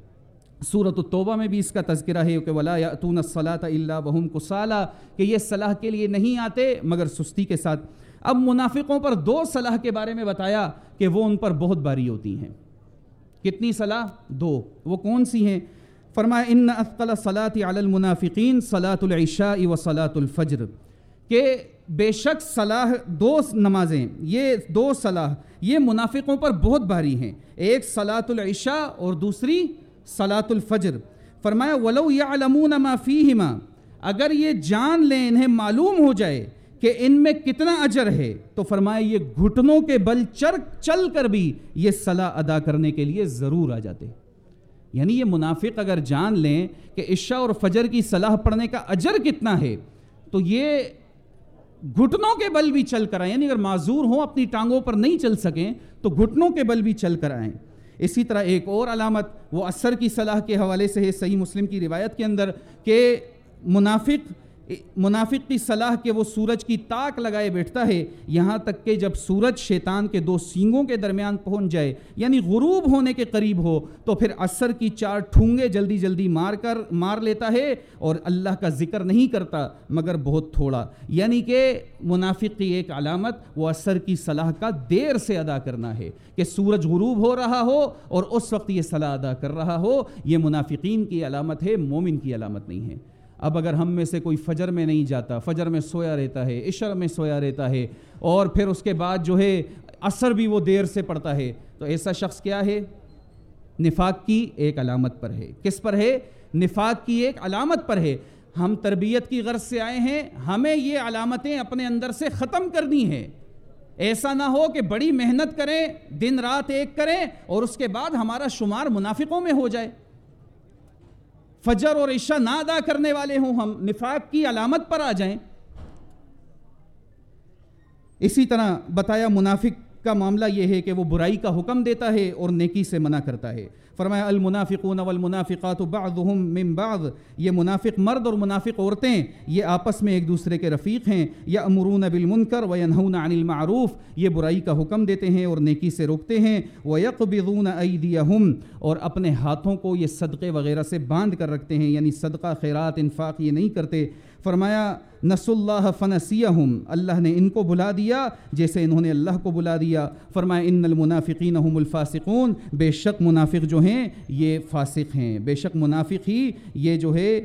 سورۃ التوبہ میں بھی اس کا تذکرہ ہے کہ وَلَا يَأْتُونَ الصَّلَاةَ إِلَّا وَهُمْ كُسَالَىٰ، کہ یہ صلاح کے لیے نہیں آتے مگر سستی کے ساتھ۔ اب منافقوں پر دو صلاح کے بارے میں بتایا کہ وہ ان پر بہت باری ہوتی ہیں۔ کتنی صلاح؟ دو۔ وہ کون سی ہیں؟ فرمایا ان اثقل الصلاة علی المنافقین صلاة العشاء و صلاة الفجر، کہ بے شک صلاح دو نمازیں، یہ دو صلاح یہ منافقوں پر بہت باری ہیں، ایک صلاة العشاء اور دوسری صلاة الفجر۔ فرمایا وَلَوْ يَعْلَمُونَ مَا فِيهِمَا، اگر یہ جان لیں، انہیں معلوم ہو جائے کہ ان میں کتنا اجر ہے، تو فرمایا یہ گھٹنوں کے بل چر چل کر بھی یہ صلاح ادا کرنے کے لیے ضرور آ جاتے۔ یعنی یہ منافق اگر جان لیں کہ عشاء اور فجر کی صلاح پڑھنے کا اجر کتنا ہے تو یہ گھٹنوں کے بل بھی چل کر آئیں، یعنی اگر معذور ہوں، اپنی ٹانگوں پر نہیں چل سکیں تو گھٹنوں کے بل بھی چل کر آئیں۔ اسی طرح ایک اور علامت وہ عصر کی صلاح کے حوالے سے ہے، صحیح مسلم کی روایت کے اندر کہ منافق منافق کی صلاح کہ وہ سورج کی تاک لگائے بیٹھتا ہے یہاں تک کہ جب سورج شیطان کے دو سینگوں کے درمیان پہنچ جائے یعنی غروب ہونے کے قریب ہو تو پھر عصر کی چار ٹھونگے جلدی جلدی مار کر مار لیتا ہے اور اللہ کا ذکر نہیں کرتا مگر بہت تھوڑا. یعنی کہ منافق کی ایک علامت وہ عصر کی صلاح کا دیر سے ادا کرنا ہے کہ سورج غروب ہو رہا ہو اور اس وقت یہ صلاح ادا کر رہا ہو. یہ منافقین کی علامت ہے, مومن کی علامت نہیں ہے. اب اگر ہم میں سے کوئی فجر میں نہیں جاتا, فجر میں سویا رہتا ہے, عشاء میں سویا رہتا ہے اور پھر اس کے بعد جو ہے عصر بھی وہ دیر سے پڑتا ہے, تو ایسا شخص کیا ہے؟ نفاق کی ایک علامت پر ہے. کس پر ہے؟ نفاق کی ایک علامت پر ہے. ہم تربیت کی غرض سے آئے ہیں, ہمیں یہ علامتیں اپنے اندر سے ختم کرنی ہے. ایسا نہ ہو کہ بڑی محنت کریں, دن رات ایک کریں اور اس کے بعد ہمارا شمار منافقوں میں ہو جائے. فجر اور عشاء نہ ادا کرنے والے ہوں, ہم نفاق کی علامت پر آ جائیں. اسی طرح بتایا منافق کا معاملہ یہ ہے کہ وہ برائی کا حکم دیتا ہے اور نیکی سے منع کرتا ہے. فرمایا المنافقون والمنافقات بعضهم من بعض, یہ منافق مرد اور منافق عورتیں یہ آپس میں ایک دوسرے کے رفیق ہیں. یأمرون بالمنکر وینہون عن المعروف, یہ برائی کا حکم دیتے ہیں اور نیکی سے روکتے ہیں. ویقبضون ایدیہم, اور اپنے ہاتھوں کو یہ صدقے وغیرہ سے باندھ کر رکھتے ہیں, یعنی صدقہ خیرات انفاق یہ نہیں کرتے. فرمایا نسوا اللہ فنسیہم, اللہ نے ان کو بلا دیا جیسے انہوں نے اللہ کو بلا دیا. فرمایا ان المنافقین هم الفاسقون, بے شک منافق جو ہیں یہ فاسق ہیں, بے شک منافق ہی یہ جو ہے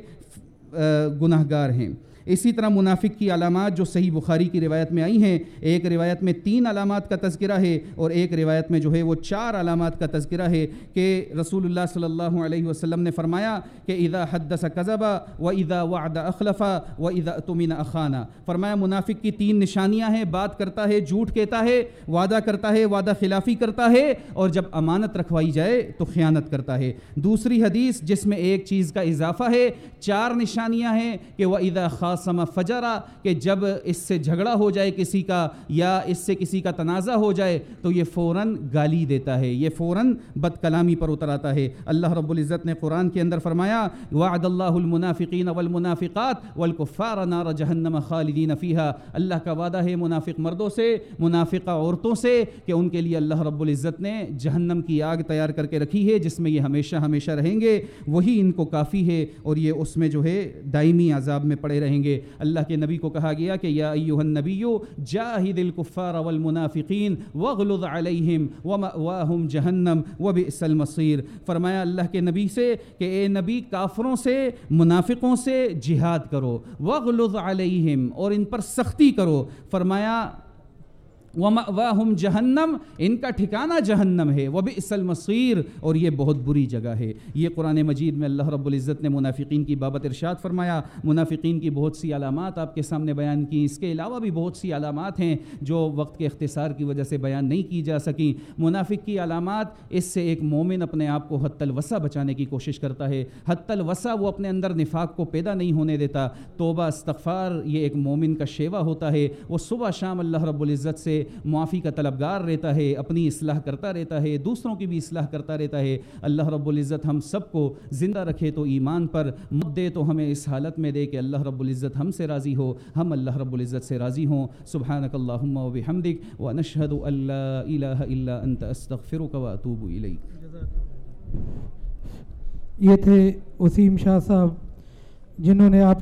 گناہگار ہیں. اسی طرح منافق کی علامات جو صحیح بخاری کی روایت میں آئی ہیں, ایک روایت میں تین علامات کا تذکرہ ہے اور ایک روایت میں جو ہے وہ چار علامات کا تذکرہ ہے کہ رسول اللہ صلی اللہ علیہ وسلم نے فرمایا کہ اذا حدث کذب و اذا وعد اخلف و اذا اؤتمن اخانا. فرمایا منافق کی تین نشانیاں ہیں, بات کرتا ہے جھوٹ کہتا ہے, وعدہ کرتا ہے وعدہ خلافی کرتا ہے, اور جب امانت رکھوائی جائے تو خیانت کرتا ہے. دوسری حدیث جس میں ایک چیز کا اضافہ ہے, چار نشانیاں ہیں کہ وَإِذَا خَاصَمَ فَجَرَ, کہ جب اس سے جھگڑا ہو جائے کسی کا یا اس سے کسی کا تنازع ہو جائے تو یہ فوراً گالی دیتا ہے, یہ فوراً بد کلامی پر اتر آتا ہے. اللہ رب العزت نے قرآن کے اندر فرمایا وعد اللہ المنافقین والمنافقات والکفار نار جہنم خالدین فیہا, اللہ کا وعدہ ہے منافق مردوں سے منافقہ عورتوں سے کہ ان کے لیے اللہ رب العزت نے جہنم کی آگ تیار کر کے رکھی ہے جس میں یہ ہمیشہ ہمیشہ رہیں گے, وہی ان کو کافی ہے اور یہ اس میں جو ہے دائمی عذاب میں پڑے رہیں گے. اللہ کے نبی کو کہا گیا کہ یا ایھا النبی جاہد الکفار والمنافقین واغلظ علیہم ومأواہم جہنم وبئس المصیر. فرمایا اللہ کے نبی سے کہ اے نبی کافروں سے منافقوں سے جہاد کرو, واغلظ علیہم, اور ان پر سختی کرو. فرمایا وَمَأْوَاهُمْ جہنم, ان کا ٹھکانہ جہنم ہے, وَبِئْسَ الْمَصِيرُ, اور یہ بہت بری جگہ ہے. یہ قرآن مجید میں اللہ رب العزت نے منافقین کی بابت ارشاد فرمایا. منافقین کی بہت سی علامات آپ کے سامنے بیان کی, اس کے علاوہ بھی بہت سی علامات ہیں جو وقت کے اختصار کی وجہ سے بیان نہیں کی جا سکیں. منافق کی علامات, اس سے ایک مومن اپنے آپ کو حتی الوسع بچانے کی کوشش کرتا ہے. حتی الوسع وہ اپنے اندر نفاق کو پیدا نہیں ہونے دیتا. توبہ استغفار یہ ایک مومن کا شیوا ہوتا ہے, وہ صبح شام اللہ رب العزت سے معافی کا طلبگار رہتا ہے, اپنی اصلاح کرتا رہتا ہے, دوسروں کی بھی اصلاح کرتا رہتا ہے. اللہ رب العزت ہم سب کو زندہ رکھے تو ایمان پر, مت دے تو ہمیں اس حالت میں دے کہ اللہ رب العزت ہم سے راضی ہو, ہم اللہ رب العزت سے راضی ہوں. سبحانک اللہم و بحمدک ونشہد ان لا الہ الا انت استغفرک و اتوب الیک. یہ تھے وسیم شاہ صاحب جنہوں نے آپ